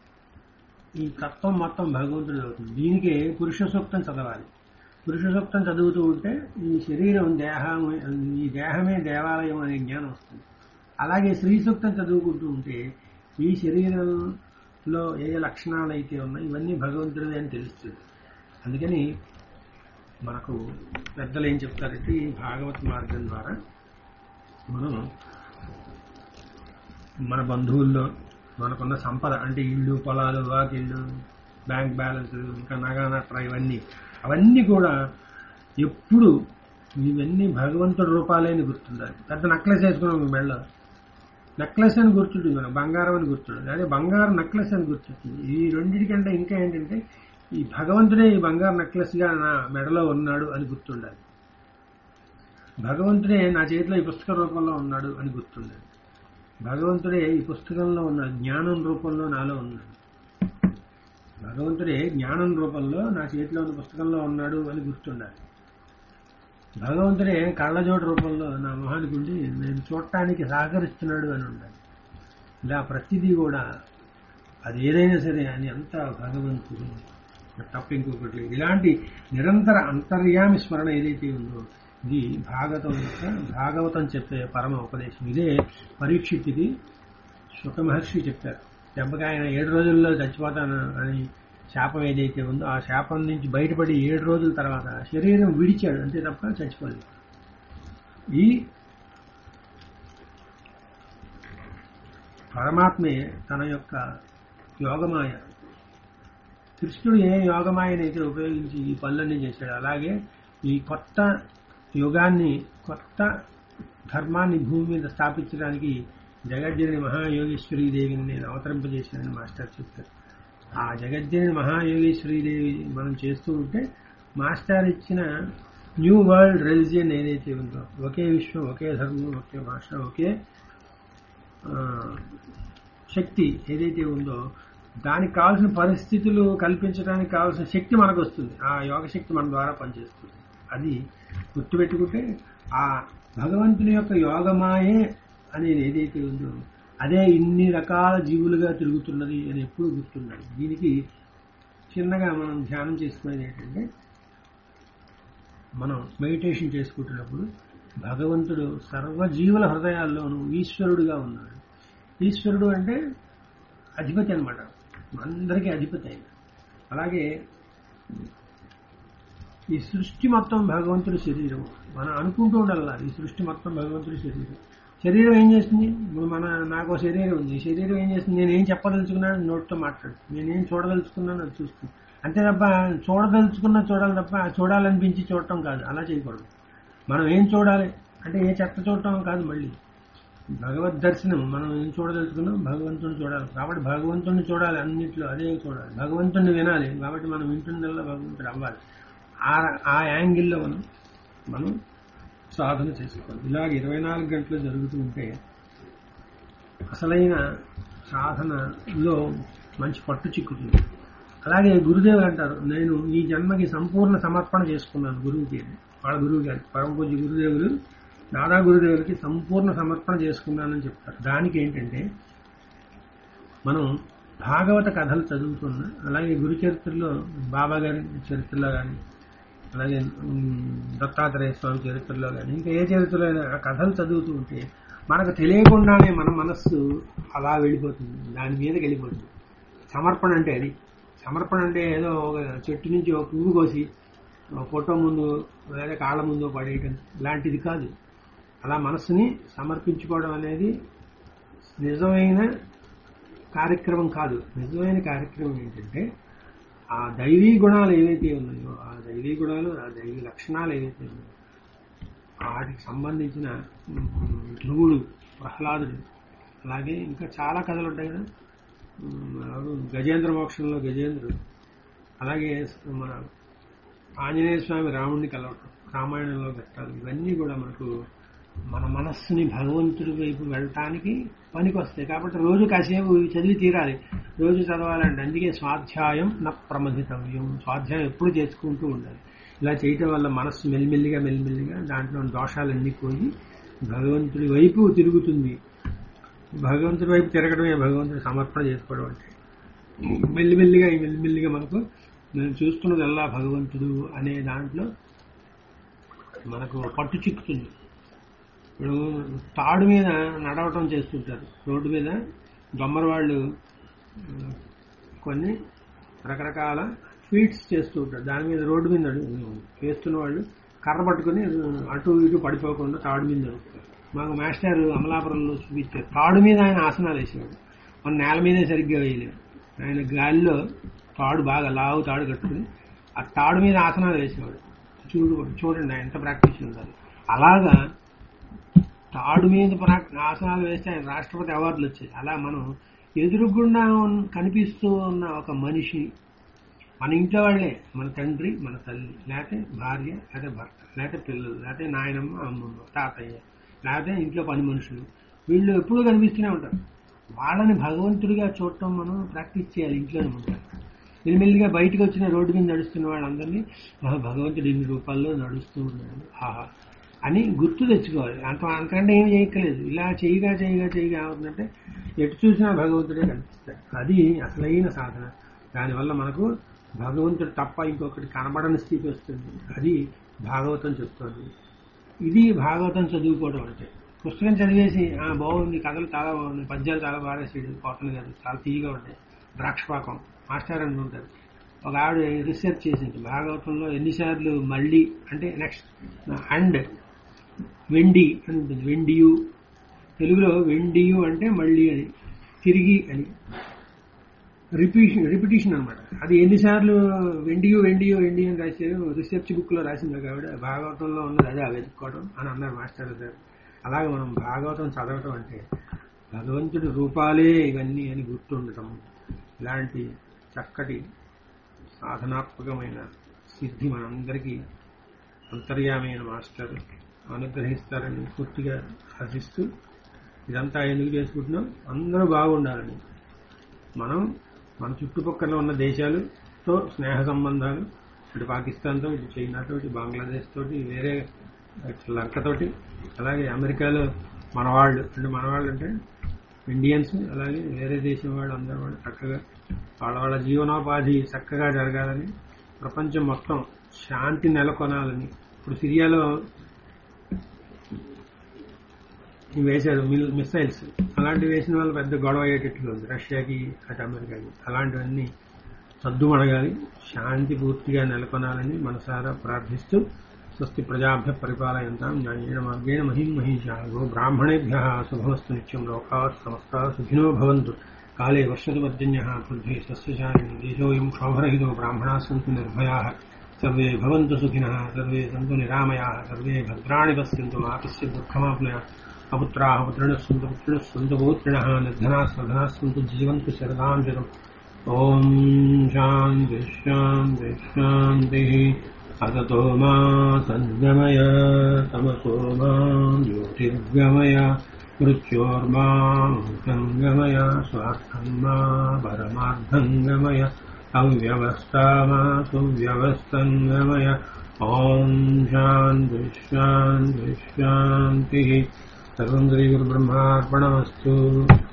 ఈ తత్వం మొత్తం భగవంతుడి అవుతుంది. దీనికే పురుష సూక్తం చదవాలి. పురుష సూక్తం చదువుతూ ఉంటే ఈ శరీరం దేహం, ఈ దేహమే దేవాలయం అనే జ్ఞానం వస్తుంది. అలాగే శ్రీ సూక్తం చదువుకుంటూ ఉంటే ఈ శరీరంలో ఏ లక్షణాలు అయితే ఉన్నాయో ఇవన్నీ భగవంతుడివి అని తెలుస్తుంది. అందుకని మనకు పెద్దలు ఏం చెప్తారంటే ఈ భాగవత మార్గం ద్వారా మనం మన బంధువుల్లో మనకున్న సంపద అంటే ఇళ్ళు, పొలాలు, వాకిళ్ళు, బ్యాంక్ బ్యాలెన్స్, ఇంకా నగానట్ర, ఇవన్నీ అవన్నీ కూడా ఎప్పుడు ఇవన్నీ భగవంతుడి రూపాలని గుర్తుండాలి. పెద్ద నెక్లెస్ వేసుకున్నాం మెళ్ళ, నెక్లెస్ అని గుర్తుంటుంది, మనం బంగారం అని గుర్తుంటుంది. అదే బంగారం నెక్లెస్ అని గుర్తుంటుంది. ఈ రెండింటికంటే ఇంకా ఏంటంటే ఈ భగవంతుడే ఈ బంగారు నెక్లెస్ గా నా మెడలో ఉన్నాడు అని గుర్తుండాలి. భగవంతుడే నా చేతిలో ఈ పుస్తక రూపంలో ఉన్నాడు అని గుర్తుండాలి. భగవంతుడే ఈ పుస్తకంలో ఉన్న జ్ఞానం రూపంలో నాలో ఉన్నాడు. భగవంతుడే జ్ఞానం రూపంలో నా చేతిలో ఉన్న పుస్తకంలో ఉన్నాడు అని గుర్తుండాలి. భగవంతుడే కళ్ళజోడు రూపంలో నా మొహానికి ఉండి నేను చూడటానికి సహకరిస్తున్నాడు అని ఉండాలి. ఇలా ప్రతిదీ కూడా అది ఏదైనా సరే అని అంతా భగవంతుడు తప్ప ఇంకొకటి. ఇలాంటి నిరంతర అంతర్యామి స్మరణ ఏదైతే ఉందో ఇది భాగవతం యొక్క భాగవతం చెప్పే పరమ ఉపదేశం. ఇదే పరీక్షిత్తుకి శుక మహర్షి చెప్పారు. దెబ్బకి ఆయన ఏడు రోజుల్లో చచ్చిపోతాను అని శాపం ఏదైతే ఉందో ఆ శాపం నుంచి బయటపడి ఏడు రోజుల తర్వాత శరీరం విడిచాడు, అంతే తప్ప చచ్చిపోలేదు. ఈ పరమాత్మే తన యొక్క యోగమాయ, కృష్ణుడు ఏ యోగమాయనైతే ఉపయోగించి ఈ పనులన్నీ చేశాడు, అలాగే ఈ కొత్త యుగాన్ని, కొత్త ధర్మాన్ని భూమి మీద స్థాపించడానికి జగజ్జనని మహాయోగేశ్వరీ దేవిని నేను అవతరింపజేశానని మాస్టర్ చెప్తారు. ఆ జగజ్జనని మహాయోగేశ్వరీ దేవి మనం చేస్తూ ఉంటే మాస్టర్ ఇచ్చిన న్యూ వరల్డ్ రిలిజియన్ ఏదైతే ఉందో, ఒకే విశ్వం, ఒకే ధర్మం, ఒకే భాష, ఒకే శక్తి ఏదైతే ఉందో దానికి కావాల్సిన పరిస్థితులు కల్పించడానికి కావాల్సిన శక్తి మనకు వస్తుంది. ఆ యోగ శక్తి మన ద్వారా పనిచేస్తుంది. అది గుర్తుపెట్టుకుంటే ఆ భగవంతుని యొక్క యోగమాయే అనేది ఏదైతే ఉందో అదే ఇన్ని రకాల జీవులుగా తిరుగుతున్నది అని ఎప్పుడు గుర్తున్నది. దీనికి చిన్నగా మనం ధ్యానం చేసుకునేది ఏంటంటే, మనం మెడిటేషన్ చేసుకుంటున్నప్పుడు భగవంతుడు సర్వజీవుల హృదయాల్లోనూ ఈశ్వరుడుగా ఉన్నాడు. ఈశ్వరుడు అంటే అధిపతి అనమాట, అందరికీ అధిపతి అయిన. అలాగే ఈ సృష్టి మొత్తం భగవంతుడి శరీరం. మనం అనుకుంటూ ఉండాలి ఈ సృష్టి మొత్తం భగవంతుడి శరీరం. శరీరం ఏం చేస్తుంది? ఇప్పుడు మన నాకు శరీరం ఉంది, ఈ శరీరం ఏం చేస్తుంది? నేనేం చెప్పదలుచుకున్నాను నోటితో మాట్లాడు, నేనేం చూడదలుచుకున్నాను అది చూస్తుంది. అంతే తప్ప చూడదలుచుకున్నా చూడాలి తప్ప చూడాలనిపించి చూడటం కాదు, అలా చేయకూడదు. మనం ఏం చూడాలి అంటే ఏ చెత్త చూడటం కాదు, మళ్ళీ భగవద్ దర్శనం. మనం ఏం చూడదలుచుకున్నాం? భగవంతుని చూడాలి కాబట్టి భగవంతుని చూడాలి, అన్నింటిలో అదే చూడాలి. భగవంతుని వినాలి కాబట్టి మనం వింటుండల్లా భగవంతుడు అవ్వాలి. ఆ ఆ యాంగిల్లో మనం మనం సాధన చేసుకోవాలి. ఇలాగ ఇరవై నాలుగు గంటలు జరుగుతూ ఉంటే అసలైన సాధనలో మంచి పట్టు చిక్కుతుంది. అలాగే గురుదేవులు అంటారు, నేను ఈ జన్మకి సంపూర్ణ సమర్పణ చేసుకున్నాను గురువుకి. వాళ్ళ గురువు గారు పరమ పూజ్య గురుదేవులు దాదా గురుదేవులకి సంపూర్ణ సమర్పణ చేసుకున్నానని చెప్తారు. దానికి ఏంటంటే, మనం భాగవత కథలు చదువుతున్నా, అలాగే గురు చరిత్రలో బాబా గారి చరిత్రలో కానీ, అలాగే దత్తాత్రేయ స్వామి చరిత్రలో కానీ, ఇంకా ఏ చరిత్రలో అయినా ఆ కథలు చదువుతూ ఉంటే మనకు తెలియకుండానే మన మనస్సు అలా వెళ్ళిపోతుంది, దాని మీదకి వెళ్ళిపోతుంది. సమర్పణ అంటే అది. సమర్పణ అంటే ఏదో ఒక చెట్టు నుంచి ఒక పువ్వు కోసి ఫోటో ముందు లేదా కాళ్ళ ముందు పడేయటం లాంటిది కాదు. అలా మనస్సుని సమర్పించుకోవడం అనేది నిజమైన కార్యక్రమం కాదు. నిజమైన కార్యక్రమం ఏంటంటే, ఆ దైవీ గుణాలు ఏవైతే ఉన్నాయో, ఆ దైవీ గుణాలు, ఆ దైవీ లక్షణాలు ఏవైతే ఉన్నాయో, వాటికి సంబంధించిన ధ్రువుడు, ప్రహ్లాదుడు, అలాగే ఇంకా చాలా కథలు ఉంటాయి కదా, గజేంద్ర మోక్షంలో గజేంద్రుడు, అలాగే మన ఆంజనేయ స్వామి రాముడిని కలవటం, రామాయణంలో ఘట్టాలు, ఇవన్నీ కూడా మనకు మన మనస్సుని భగవంతుడి వైపు వెళ్ళటానికి పనికి వస్తాయి. కాబట్టి రోజు కాసేపు చదివి తీరాలి, రోజు చదవాలంటే. అందుకే స్వాధ్యాయం న ప్రమథితవ్యం, స్వాధ్యాయం ఎప్పుడు చేసుకుంటూ ఉండాలి. ఇలా చేయటం వల్ల మనస్సు మెల్లిమెల్లిగా మెల్లిమెల్లిగా దాంట్లో దోషాలన్నీ పోయి భగవంతుడి వైపు తిరుగుతుంది. భగవంతుడి వైపు తిరగడమే భగవంతుడి సమర్పణ చేసుకోవడం అంటే. మెల్లిమెల్లిగా మెల్లిమెల్లిగా మనకు నేను చూస్తున్నదల్లా భగవంతుడు అనే దాంట్లో మనకు పట్టు చిక్కుతుంది. ఇప్పుడు తాడు మీద నడవటం చేస్తుంటారు, రోడ్డు మీద దొమ్మర వాళ్ళు కొన్ని రకరకాల ఫీట్స్ చేస్తూ ఉంటారు. దాని మీద రోడ్డు మీద వేస్తున్న వాళ్ళు కర్ర పట్టుకుని అటు ఇటు పడిపోకుండా తాడు మీద నడుపుతారు. మాకు మాస్టర్ అమలాపురంలో చూపించారు, తాడు మీద ఆయన ఆసనాలు వేసేవాడు. మన నేల మీదే సరిగ్గా వేయలేడు. ఆయన గాలిలో తాడు బాగా లావు తాడు కట్టుకుని ఆ తాడు మీద ఆసనాలు వేసేవాడు. చూడు చూడండి ఎంత ప్రాక్టీస్ ఉండాలి. అలాగా తాడు మీద ఆసనాలు వేస్తే ఆయన రాష్ట్రపతి అవార్డులు వచ్చాయి. అలా మనం ఎదురుగుండా కనిపిస్తూ ఉన్న ఒక మనిషి, మన ఇంట్లో వాళ్ళే, మన తండ్రి, మన తల్లి, లేకపోతే భార్య, లేకపోతే భర్త, లేకపోతే పిల్లలు, లేకపోతే నాయనమ్మ, అమ్మమ్మ, తాతయ్య, లేకపోతే ఇంట్లో పని మనుషులు, వీళ్ళు ఎప్పుడూ కనిపిస్తూనే ఉంటారు. వాళ్ళని భగవంతుడిగా చూడటం మనం ప్రాక్టీస్ చేయాలి ఇంట్లోనే ఉంటారు. మెల్లిమెల్లిగా బయటకు వచ్చిన రోడ్డు మీద నడుస్తున్న వాళ్ళందరినీ భగవంతుడు ఇన్ని రూపాల్లో నడుస్తూ ఉన్నాడు ఆహా అని గుర్తు తెచ్చుకోవాలి. అంత అంతకంటే ఏం చేయక్కలేదు. ఇలా చేయగా చేయగా చేయగా అవుతుందంటే ఎటు చూసినా భగవంతుడే కనిపిస్తాడు. అది అసలైన సాధన. దానివల్ల మనకు భగవంతుడు తప్ప ఇంకొకటి కనబడని స్థితి వస్తుంది. అది భాగవతం చెప్తుంది. ఇది భాగవతం చదువుకోవడం అంటే. పుస్తకం చదివేసి "ఆ, బాగుంది, కథలు చాలా బాగుంది, పద్యాలు చాలా బాగా రాసాడు పోతన గారు, చాలా తీయగా ఉంటాయి, ద్రాక్షపాకం మాస్టర్ అని ఉంటారు." ఒక ఆవిడ రీసెర్చ్ చేసింది భాగవతంలో ఎన్నిసార్లు మళ్ళీ అంటే నెక్స్ట్ అండ్ వెండి అని ఉంటుంది. వెండియు తెలుగులో వెండియు అంటే మళ్ళీ అని, తిరిగి అని, రిపీషన్ రిపిటీషన్ అనమాట. అది ఎన్నిసార్లు వెండియు వెండియు వెండి అని రాశారు, రీసెర్చ్ బుక్ లో రాసింది ఆవిడ. భాగవతంలో ఉన్నది అదే వెతుక్కోవడం అని అన్నారు మాస్టర్ గారు. అలాగే మనం భాగవతం చదవటం అంటే భగవంతుడి రూపాలే ఇవన్నీ అని గుర్తుండటం, ఇలాంటి చక్కటి సాధనాత్మకమైన సిద్ధి మనందరికీ అంతర్యామైన మాస్టర్ అనుగ్రహిస్తారని పూర్తిగా ఆశిస్తూ, ఇదంతా ఎందుకు చేసుకుంటున్నాం, అందరూ బాగుండాలని. మనం మన చుట్టుపక్కల ఉన్న దేశాలతో స్నేహ సంబంధాలు, ఇటు పాకిస్తాన్తో, ఇటు చైనాతో, ఇటు బంగ్లాదేశ్ తోటి, వేరే లంకతోటి, అలాగే అమెరికాలో మనవాళ్ళు అంటే మనవాళ్ళు అంటే ఇండియన్స్, అలాగే వేరే దేశం వాళ్ళు అందరూ వాళ్ళు చక్కగా వాళ్ళ వాళ్ళ జీవనోపాధి చక్కగా జరగాలని, ప్రపంచం మొత్తం శాంతి నెలకొనాలని. ఇప్పుడు సిరియాలో వేశారు మిసైల్స్, అలాంటివి వేసిన వాళ్ళు పెద్ద గొడవ అయ్యేటట్టుగా ఉంది రష్యాకి అటు అమెరికాకి. అలాంటివన్నీ సద్దుమణగాలి, శాంతి పూర్తిగా నెలకొనాలని మనసారా ప్రార్థిస్తూ, స్వస్తి ప్రజాభ్య పరిపాలయంతాం న్యాయేన మార్గేణ మహిం మహిషా గో బ్రాహ్మణేభ్యః శుభమస్తు నిత్యం లోకాః సమస్తాః సుఖినో భవంతు కాలే వర్షతు పర్జన్యః పృథ్వీ సస్యశాలినీ దేశోऽयं శోభరహితో బ్రాహ్మణాः సन्तు నిర్భయాः సర్వే భవంతు సుఖినः సర్వే సంతు నిరామయాः సర్వే భద్రాణి పశ్యంతు మా కశ్చిత్ దుఃఖమాప్నుయాత్ అపుత్రాः పుత్రిణः సन्तు పుత్రిణः సन्तు పౌత్రిణः నిర్ధనాः సధనాः సन्तు జీవంతు శరదాం శతం. ఓం శాంతి శాంతి శాంతిః. అతతో మా సద్గమయ తమసో మా జ్యోతిర్గమయ మృత్యోర్మాంగమయ స్వార్థం మా పరమార్థంగమయ అవ్యవస్థా మా సువ్యవస్థంగమయ. ఓం శాంతి శాంతి శాంతి. సర్వం శ్రీ గురు బ్రహ్మార్పణమస్తు.